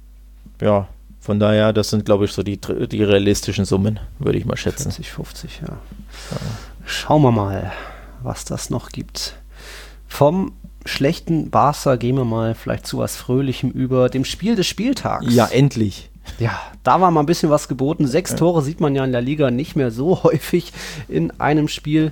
ja. Von daher, das sind, glaube ich, so die, die realistischen Summen, würde ich mal schätzen. vierzig, fünfzig, ja. ja. Schauen wir mal, was das noch gibt. Vom schlechten Barca gehen wir mal vielleicht zu was Fröhlichem über, dem Spiel des Spieltags. Ja, endlich. Ja, da war mal ein bisschen was geboten. Sechs ja. Tore sieht man ja in der Liga nicht mehr so häufig in einem Spiel.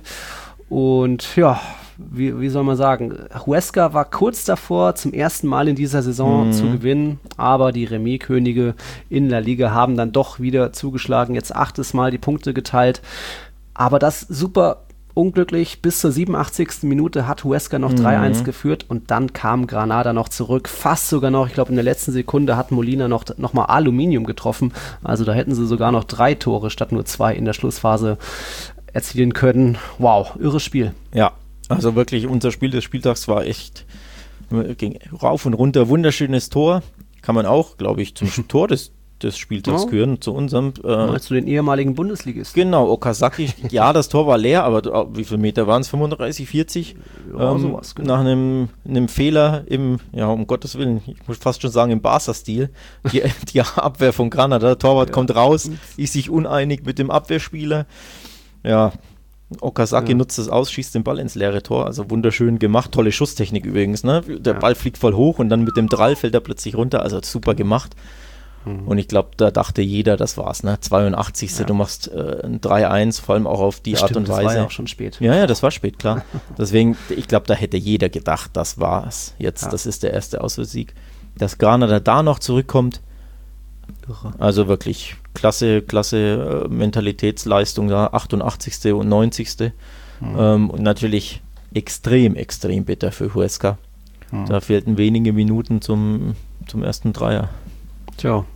Und ja, wie, wie soll man sagen, Huesca war kurz davor, zum ersten Mal in dieser Saison mhm. zu gewinnen, aber die Remis-Könige in La Liga haben dann doch wieder zugeschlagen, jetzt achtes Mal die Punkte geteilt, aber das super unglücklich, bis zur siebenundachtzigsten Minute hat Huesca noch mhm. drei eins geführt und dann kam Granada noch zurück, fast sogar noch, ich glaube in der letzten Sekunde hat Molina noch, noch mal Aluminium getroffen, also da hätten sie sogar noch drei Tore statt nur zwei in der Schlussphase erzielen können. Wow, irres Spiel. Ja, also wirklich unser Spiel des Spieltags war echt, ging rauf und runter, wunderschönes Tor, kann man auch, glaube ich, zum Tor des, des Spieltags oh. gehören, zu unserem. Äh, Meinst du den ehemaligen Bundesligisten? Genau, Okazaki, ja, das Tor war leer, aber wie viele Meter waren es? fünfunddreißig, vierzig? Ja, ähm, sowas, genau. Nach einem, einem Fehler im, ja, um Gottes Willen, ich muss fast schon sagen, im Barca-Stil, die, die Abwehr von Granada, der Torwart ja. kommt raus, ist sich uneinig mit dem Abwehrspieler. Ja, Okazaki ja. nutzt es aus, schießt den Ball ins leere Tor, also wunderschön gemacht, tolle Schusstechnik übrigens, ne? Der ja. Ball fliegt voll hoch und dann mit dem Drall fällt er plötzlich runter, also super gemacht. Mhm. Und ich glaube, da dachte jeder, das war's, ne? zweiundachtzigste Ja. Du machst äh, ein drei eins, vor allem auch auf die Stimmt, Art und Weise. Das war ja auch schon spät. Ja, ja, das war spät, klar. Deswegen, ich glaube, da hätte jeder gedacht, das war's jetzt, ja. das ist der erste Auswärtssieg. Dass Granada da noch zurückkommt, Irre. Also wirklich klasse, klasse äh, Mentalitätsleistung da, achtundachtzigste und neunzigste Mhm. Ähm, und natürlich extrem, extrem bitter für Huesca. Mhm. Da fehlten wenige Minuten zum, zum ersten Dreier. Tja,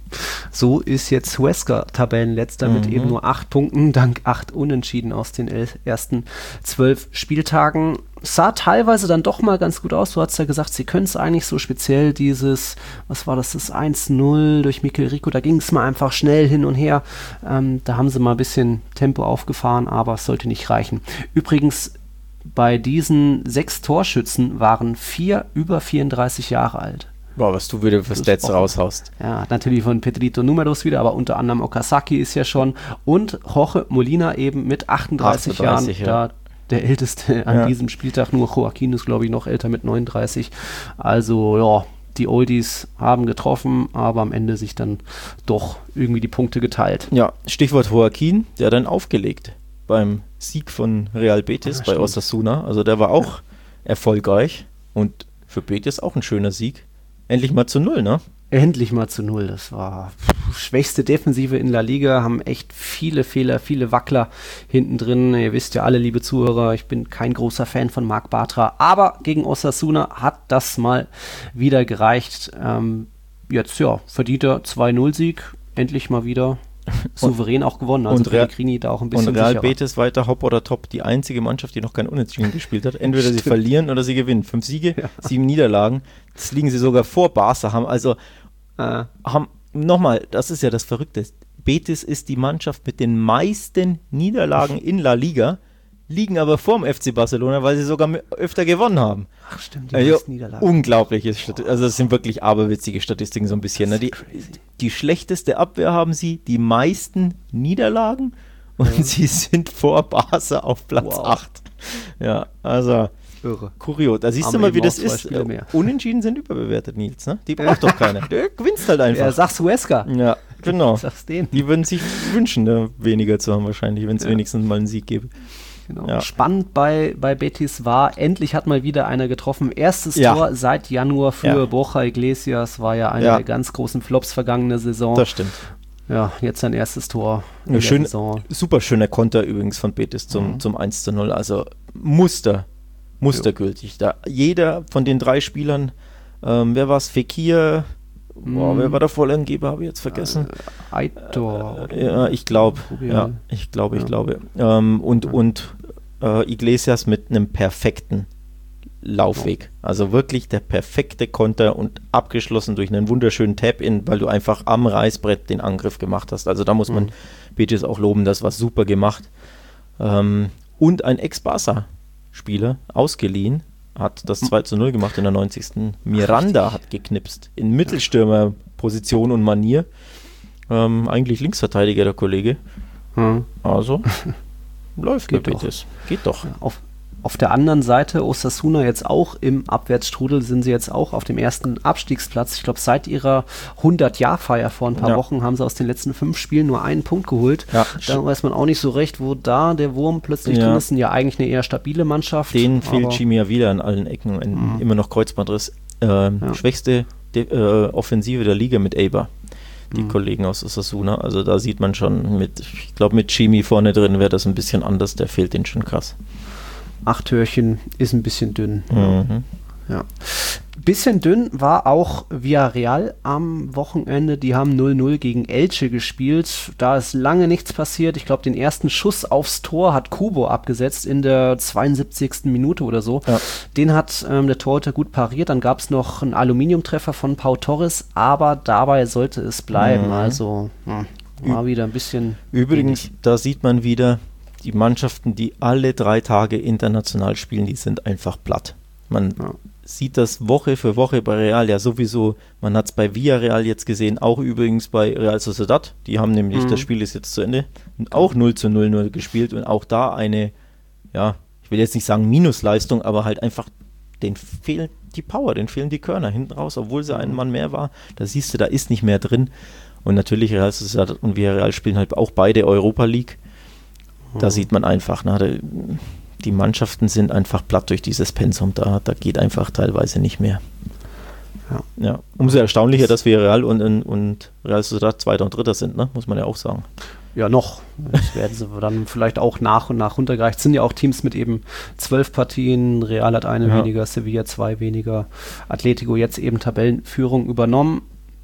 So ist jetzt Huesca Tabellenletzter mhm. mit eben nur acht Punkten, dank acht Unentschieden aus den elf, ersten zwölf Spieltagen. Sah teilweise dann doch mal ganz gut aus. Du hast ja gesagt, sie können es eigentlich so, speziell dieses, was war das, das eins null durch Mikel Rico, da ging es mal einfach schnell hin und her. Ähm, da haben sie mal ein bisschen Tempo aufgefahren, aber es sollte nicht reichen. Übrigens, bei diesen sechs Torschützen waren vier über vierunddreißig Jahre alt. Boah, was du wieder für Stats raushaust. Ja, natürlich von Pedrito Números wieder, aber unter anderem Okazaki ist ja schon und Jorge Molina eben mit achtunddreißig, achtunddreißig Jahren, ja. Da der älteste an ja. diesem Spieltag, nur Joaquin ist, glaube ich, noch älter mit neununddreißig. Also, ja, die Oldies haben getroffen, aber am Ende sich dann doch irgendwie die Punkte geteilt. Ja, Stichwort Joaquin, der hat dann aufgelegt beim Sieg von Real Betis ja, bei stimmt. Osasuna. Also der war auch ja. erfolgreich und für Betis auch ein schöner Sieg. Endlich mal zu null, ne? Endlich mal zu null. Das war pff, schwächste Defensive in La Liga, haben echt viele Fehler, viele Wackler hinten drin. Ihr wisst ja alle, liebe Zuhörer, ich bin kein großer Fan von Marc Bartra, aber gegen Osasuna hat das mal wieder gereicht. Ähm, jetzt, ja, verdienter zwei null Sieg, endlich mal wieder souverän auch gewonnen. Also und Real, da auch ein bisschen und Real sicherer. Betis weiter hopp oder top, die einzige Mannschaft, die noch kein Unentschieden gespielt hat. Entweder sie verlieren oder sie gewinnen. Fünf Siege, ja. sieben Niederlagen. Das liegen sie sogar vor Barca. Haben also, äh. haben, nochmal, das ist ja das Verrückte. Betis ist die Mannschaft mit den meisten Niederlagen in La Liga, liegen aber vorm F C Barcelona, weil sie sogar öfter gewonnen haben. Ach stimmt, die also, meisten Niederlagen. Unglaubliches Statistik. Also das sind wirklich aberwitzige Statistiken so ein bisschen. Ne? Die, die schlechteste Abwehr haben sie, die meisten Niederlagen und ja. sie sind vor Barca auf Platz wow. acht. Ja, also irre. Kurios. Da siehst Am du mal, wie das ist. Unentschieden sind überbewertet, Nils. Ne? Die braucht doch keiner. Der gewinnst halt einfach. Ja, sag's Huesca. Ja, genau. Sag's denen. Die würden sich wünschen, ne, weniger zu haben wahrscheinlich, wenn es ja. wenigstens mal einen Sieg gäbe. Genau. Ja. Spannend bei, bei Betis war, endlich hat mal wieder einer getroffen. Erstes ja. Tor seit Januar für ja. Borja Iglesias, war ja einer ja. der ganz großen Flops vergangene Saison. Das stimmt. Ja, jetzt sein erstes Tor in der schön, Saison. Super schöner Konter übrigens von Betis zum, mhm. zum eins zu null. Also Muster, mustergültig. Da jeder von den drei Spielern, ähm, wer war es? Fekir, boah, mhm. wer war der Vollangeber, habe ich jetzt vergessen. Äh, Aitor. Äh, ja, ich glaube. Ja, ich glaube, ich ja. glaube. Ähm, und ja. und äh, Iglesias mit einem perfekten Laufweg. Also wirklich der perfekte Konter und abgeschlossen durch einen wunderschönen Tap-In, weil du einfach am Reißbrett den Angriff gemacht hast. Also da muss man mhm. Betis auch loben, das war super gemacht. Ähm, und ein Ex-Barca-Spieler, ausgeliehen, hat das zwei zu null gemacht in der neunzigsten Miranda hat geknipst. In Mittelstürmerposition und Manier. Ähm, eigentlich Linksverteidiger, der Kollege. Mhm. Also läuft Geht bei Betis. Geht doch. Auf Auf der anderen Seite, Osasuna jetzt auch im Abwärtsstrudel, sind sie jetzt auch auf dem ersten Abstiegsplatz. Ich glaube, seit ihrer hundert-Jahr-Feier vor ein paar ja. Wochen haben sie aus den letzten fünf Spielen nur einen Punkt geholt. Ja. Da weiß man auch nicht so recht, wo da der Wurm plötzlich ja. drin ist. Sind ja eigentlich eine eher stabile Mannschaft. Denen fehlt Chimi ja wieder an allen Ecken. Mhm. Immer noch Kreuzbandriss. Ähm, ja. Schwächste De- äh, Offensive der Liga mit Eibar. Die mhm. Kollegen aus Osasuna. Also da sieht man schon, mit, ich glaube, mit Chimi vorne drin wäre das ein bisschen anders. Der fehlt denen schon krass. Acht Türchen ist ein bisschen dünn. Mhm. Ja. Bisschen dünn war auch Villarreal am Wochenende. Die haben null null gegen Elche gespielt. Da ist lange nichts passiert. Ich glaube, den ersten Schuss aufs Tor hat Kubo abgesetzt in der zweiundsiebzigsten Minute oder so. Ja. Den hat ähm, der Torhüter gut pariert. Dann gab es noch einen Aluminiumtreffer von Pau Torres, aber dabei sollte es bleiben. Mhm. Also hm, war Ü- wieder ein bisschen... Übrigens, wenig. Da sieht man wieder, die Mannschaften, die alle drei Tage international spielen, die sind einfach platt. Man ja. sieht das Woche für Woche bei Real ja sowieso. Man hat es bei Villarreal jetzt gesehen, auch übrigens bei Real Sociedad. Die haben nämlich, mhm. das Spiel ist jetzt zu Ende, auch null zu null nur gespielt und auch da eine, ja, ich will jetzt nicht sagen Minusleistung, aber halt einfach, denen fehlt die Power, denen fehlen die Körner hinten raus, obwohl sie ein Mann mehr war. Da siehst du, da ist nicht mehr drin. Und natürlich Real Sociedad und Villarreal spielen halt auch beide Europa League. Da sieht man einfach, na, die Mannschaften sind einfach platt durch dieses Pensum. Da, da geht einfach teilweise nicht mehr. Ja. Ja. Umso erstaunlicher, dass wir Real und, und Real Sociedad Zweiter und Dritter sind, ne? Muss man ja auch sagen. Ja, noch. Das werden sie dann vielleicht auch nach und nach runtergereicht. Es sind ja auch Teams mit eben zwölf Partien. Real hat eine ja. weniger, Sevilla zwei weniger. Atletico jetzt eben Tabellenführung übernommen.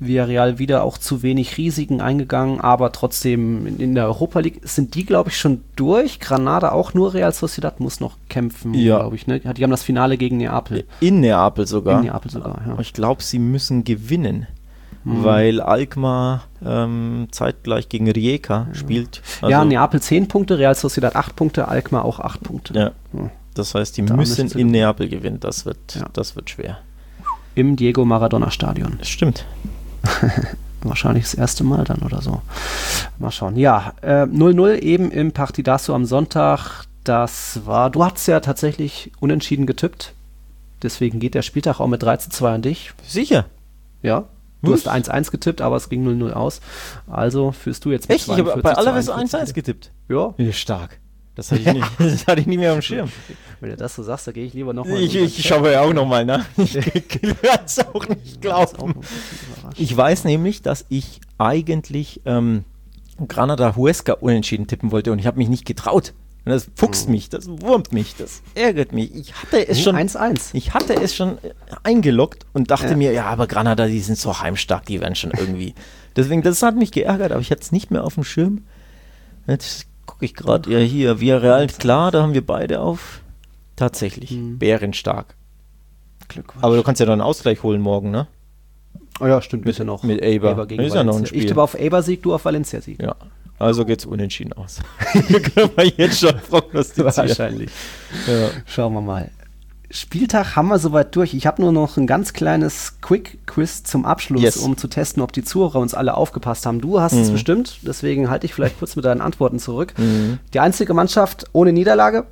Villarreal wieder auch zu wenig Risiken eingegangen, aber trotzdem in, in der Europa League sind die, glaube ich, schon durch. Granada auch nur, Real Sociedad muss noch kämpfen, Ja. glaube ich. Ne? Die haben das Finale gegen Neapel. In Neapel sogar. In Neapel sogar, ja. Aber ich glaube, sie müssen gewinnen, Mhm. weil Alkmaar ähm, zeitgleich gegen Rijeka spielt. Also, ja, Neapel zehn Punkte, Real Sociedad acht Punkte, Alkmaar auch acht Punkte. Ja. Ja. Das heißt, die Da müssen müssen sie in gewinnen. Neapel gewinnen. Das wird, Ja. das wird schwer. Im Diego Maradona Stadion. Das stimmt. Wahrscheinlich das erste Mal dann oder so. Mal schauen. Ja, äh, null null eben im Partidazo am Sonntag. Das war, du hast ja tatsächlich unentschieden getippt. Deswegen geht der Spieltag auch mit drei zu zwei an dich. Sicher. Ja. Du Was? hast eins eins getippt, aber es ging null null aus. Also führst du jetzt mit Echt? Ich habe bei zweiundvierzig zu Alaves einundvierzig. eins eins getippt. Ja. Ja, stark. Das hatte ich nicht, das hatte ich nicht mehr am Schirm. Wenn du das so sagst, da gehe ich lieber nochmal. Ich, ich schaue ja auch nochmal nach. Ich kann es auch nicht glauben. Ich weiß nämlich, dass ich eigentlich ähm, Granada Huesca unentschieden tippen wollte und ich habe mich nicht getraut. Und das fuchst mich, das wurmt mich, das ärgert mich. Ich hatte es schon eins eins. Ich hatte es schon eingeloggt und dachte Ja. mir, ja, aber Granada, die sind so heimstark, die werden schon irgendwie. Deswegen, das hat mich geärgert, aber ich hatte es nicht mehr auf dem Schirm. Jetzt gucke ich gerade, ja hier, Villarreal, klar, da haben wir beide auf. Tatsächlich, Mhm. bärenstark. Glückwunsch. Aber du kannst ja dann einen Ausgleich holen morgen, ne? Oh ja, stimmt, bisschen noch. mit Eibar. gegen Ist ja noch ein Valencia. Spiel. Ich tippe auf Eibar-Sieg, du auf Valencia-Sieg. Ja, also geht's unentschieden aus. Können wir jetzt schon prognostizieren. Wahrscheinlich. Ja. Schauen wir mal. Spieltag haben wir soweit durch. Ich habe nur noch ein ganz kleines Quick-Quiz zum Abschluss, Yes. um zu testen, ob die Zuhörer uns alle aufgepasst haben. Du hast es Mhm. bestimmt, deswegen halte ich vielleicht kurz mit deinen Antworten zurück. Mhm. Die einzige Mannschaft ohne Niederlage?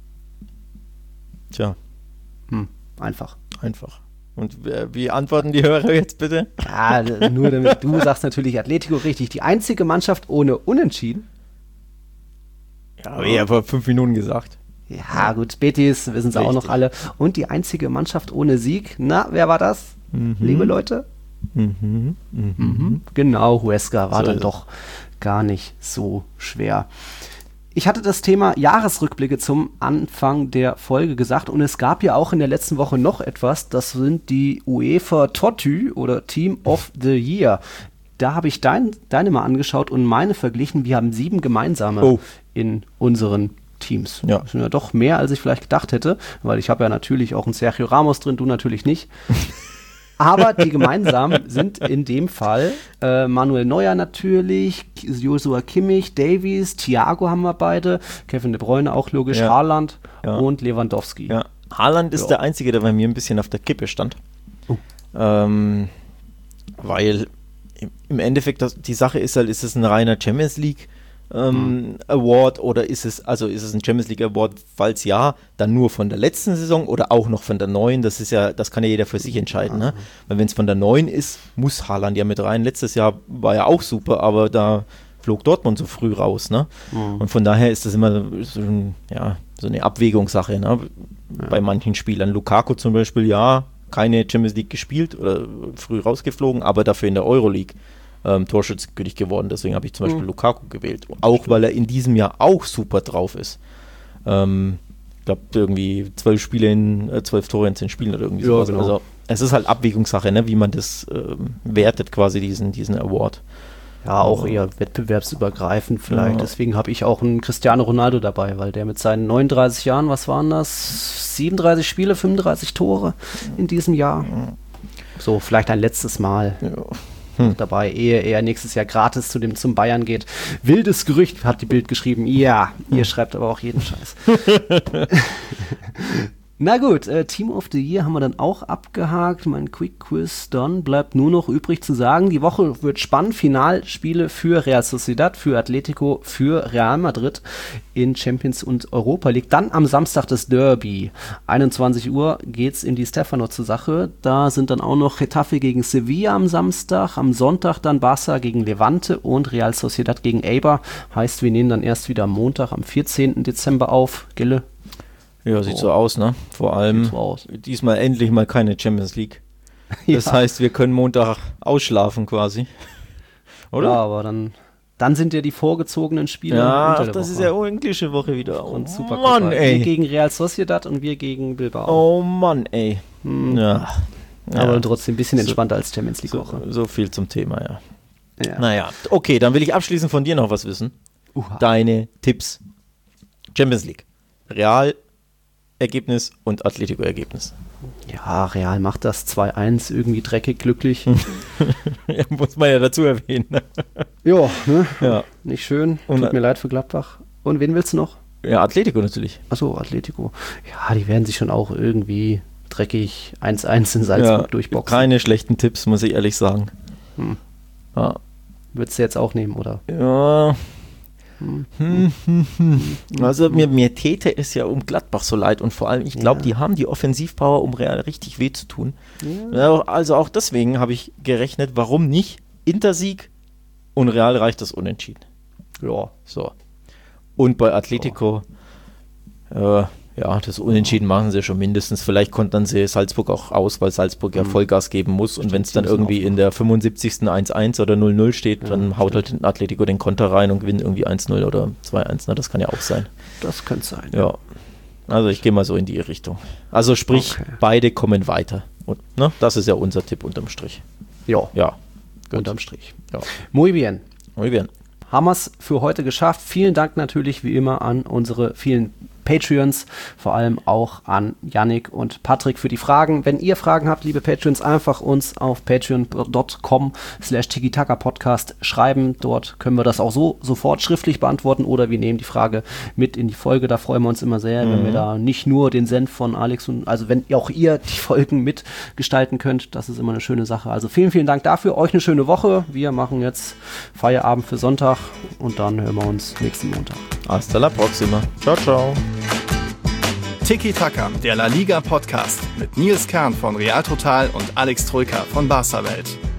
Tja, Hm, einfach. einfach. Und äh, wie antworten die Hörer jetzt bitte? Ja, d- nur damit du sagst natürlich Atletico richtig. Die einzige Mannschaft ohne Unentschieden? Ja, habe ich ja vor fünf Minuten gesagt. Ja, gut, Betis, wissen sie auch noch Richtig. alle. Und die einzige Mannschaft ohne Sieg? Na, wer war das? Mhm. Liebe Leute? Mhm. Mhm. Mhm. Genau, Huesca war So dann ist es. doch gar nicht so schwer. Ich hatte das Thema Jahresrückblicke zum Anfang der Folge gesagt und es gab ja auch in der letzten Woche noch etwas, das sind die UEFA Totü oder Team of the Year. Da habe ich dein, deine mal angeschaut und meine verglichen. Wir haben sieben gemeinsame Oh. in unseren Teams. Ja. Das sind ja doch mehr, als ich vielleicht gedacht hätte, weil ich habe ja natürlich auch einen Sergio Ramos drin, du natürlich nicht. Aber die gemeinsam sind in dem Fall äh, Manuel Neuer natürlich, Joshua Kimmich, Davies, Thiago haben wir beide, Kevin De Bruyne auch logisch, Ja. Haaland Ja. und Lewandowski. Ja, Haaland ist Ja. der Einzige, der bei mir ein bisschen auf der Kippe stand. Oh. Ähm, weil im, im Endeffekt das, die Sache ist halt, ist es ein reiner Champions League ähm, Award oder ist es, also ist es ein Champions League Award, falls ja, dann nur von der letzten Saison oder auch noch von der neuen, das ist ja, das kann ja jeder für sich entscheiden, ne? Weil wenn es von der neuen ist, muss Haaland ja mit rein. Letztes Jahr war ja auch super, aber da flog Dortmund so früh raus, ne? Mhm. Und von daher ist das immer so, ein, ja, so eine Abwägungssache, ne? Bei manchen Spielern. Lukaku zum Beispiel, ja, keine Champions League gespielt oder früh rausgeflogen, aber dafür in der Euroleague ähm, Torschützenkönig geworden. Deswegen habe ich zum Beispiel Mhm. Lukaku gewählt. Auch weil er in diesem Jahr auch super drauf ist. Ähm, ich glaube, irgendwie zwölf Spiele in, äh, zwölf Tore in zehn Spielen oder irgendwie Ja, sowas. genau. Also es ist halt Abwägungssache, ne? Wie man das ähm, wertet, quasi diesen, diesen Award. Ja, auch eher wettbewerbsübergreifend vielleicht. Ja. Deswegen habe ich auch einen Cristiano Ronaldo dabei, weil der mit seinen neununddreißig Jahren, was waren das? siebenunddreißig Spiele, fünfunddreißig Tore in diesem Jahr. So, vielleicht ein letztes Mal Hm. dabei, ehe er nächstes Jahr gratis zu dem zum Bayern geht. Wildes Gerücht, hat die Bild geschrieben. Ja, ihr schreibt aber auch jeden Scheiß. Na gut, äh, Team of the Year haben wir dann auch abgehakt. Mein Quick Quiz dann bleibt nur noch übrig zu sagen, die Woche wird spannend. Finalspiele für Real Sociedad, für Atletico, für Real Madrid in Champions und Europa League. Dann am Samstag das Derby. einundzwanzig Uhr geht's in die Stefano zur Sache. Da sind dann auch noch Getafe gegen Sevilla am Samstag. Am Sonntag dann Barca gegen Levante und Real Sociedad gegen Eibar. Heißt, wir nehmen dann erst wieder am Montag, am vierzehnten Dezember auf. Gille? Ja, sieht So. so aus, ne? Vor allem Sieht so aus. diesmal endlich mal keine Champions League. Das Ja. heißt, wir können Montag ausschlafen quasi. Oder? Ja, aber dann, dann sind ja die vorgezogenen Spiele Ja, unter ach, der das Woche. ist ja englische Woche wieder. Oh, Und super Mann, Wir ey. gegen Real Sociedad und wir gegen Bilbao. Oh Mann, ey. Hm. Ja. Aber Ja. trotzdem ein bisschen So- entspannter als Champions League-Woche. So, so viel zum Thema, ja. Ja. Naja, okay, dann will ich abschließend von dir noch was wissen. Uha. Deine Tipps. Champions League. Real-Ergebnis und Atletico-Ergebnis. Ja, Real macht das zwei eins, irgendwie dreckig, glücklich. Ja, muss man ja dazu erwähnen. Ja, ne? Ja. Nicht schön. Und- Tut mir leid für Gladbach. Und wen willst du noch? Ja, Atletico natürlich. Achso, Atletico. Ja, die werden sich schon auch irgendwie dreckig eins eins in Salzburg Ja, durchboxen. keine schlechten Tipps, muss ich ehrlich sagen. Hm. Ja. Würdest du jetzt auch nehmen, oder? Ja. Hm. Hm, hm, hm. Also mir, mir täte es ja um Gladbach so leid und vor allem, ich glaube, Ja. die haben die Offensivpower, um Real richtig weh zu tun. Ja. Ja, also auch deswegen habe ich gerechnet, warum nicht Intersieg und Real reicht das unentschieden. Ja. So. Und bei Atletico, äh, ja, das Unentschieden machen sie schon mindestens. Vielleicht kontern sie Salzburg auch aus, weil Salzburg ja Mhm. Vollgas geben muss. Und Stimmt, wenn es die dann müssen irgendwie in der fünfundsiebzigsten eins eins oder null null steht, Ja, dann haut halt ein Atletico den Konter rein und gewinnt irgendwie eins null oder zwei eins. Na, das kann ja auch sein. Das könnte sein. Ja. Also ich gehe mal so in die Richtung. Also sprich, Okay. beide kommen weiter. Und ne, das ist ja unser Tipp unterm Strich. Ja, Ja. Gut. unterm Strich. Ja. Muy bien. Muy bien. Haben wir es für heute geschafft. Vielen Dank natürlich wie immer an unsere vielen Patreons, vor allem auch an Yannick und Patrick für die Fragen. Wenn ihr Fragen habt, liebe Patreons, einfach uns auf patreon.com slash tiki-taka-podcast schreiben. Dort können wir das auch so sofort schriftlich beantworten oder wir nehmen die Frage mit in die Folge. Da freuen wir uns immer sehr, wenn wir da nicht nur den Senf von Alex und, also wenn auch ihr die Folgen mitgestalten könnt. Das ist immer eine schöne Sache. Also vielen, vielen Dank dafür. Euch eine schöne Woche. Wir machen jetzt Feierabend für Sonntag und dann hören wir uns nächsten Montag. Hasta la próxima. Ciao, ciao. Tiki Taka, der La Liga Podcast mit Nils Kern von Real Total und Alex Troika von Barca Welt.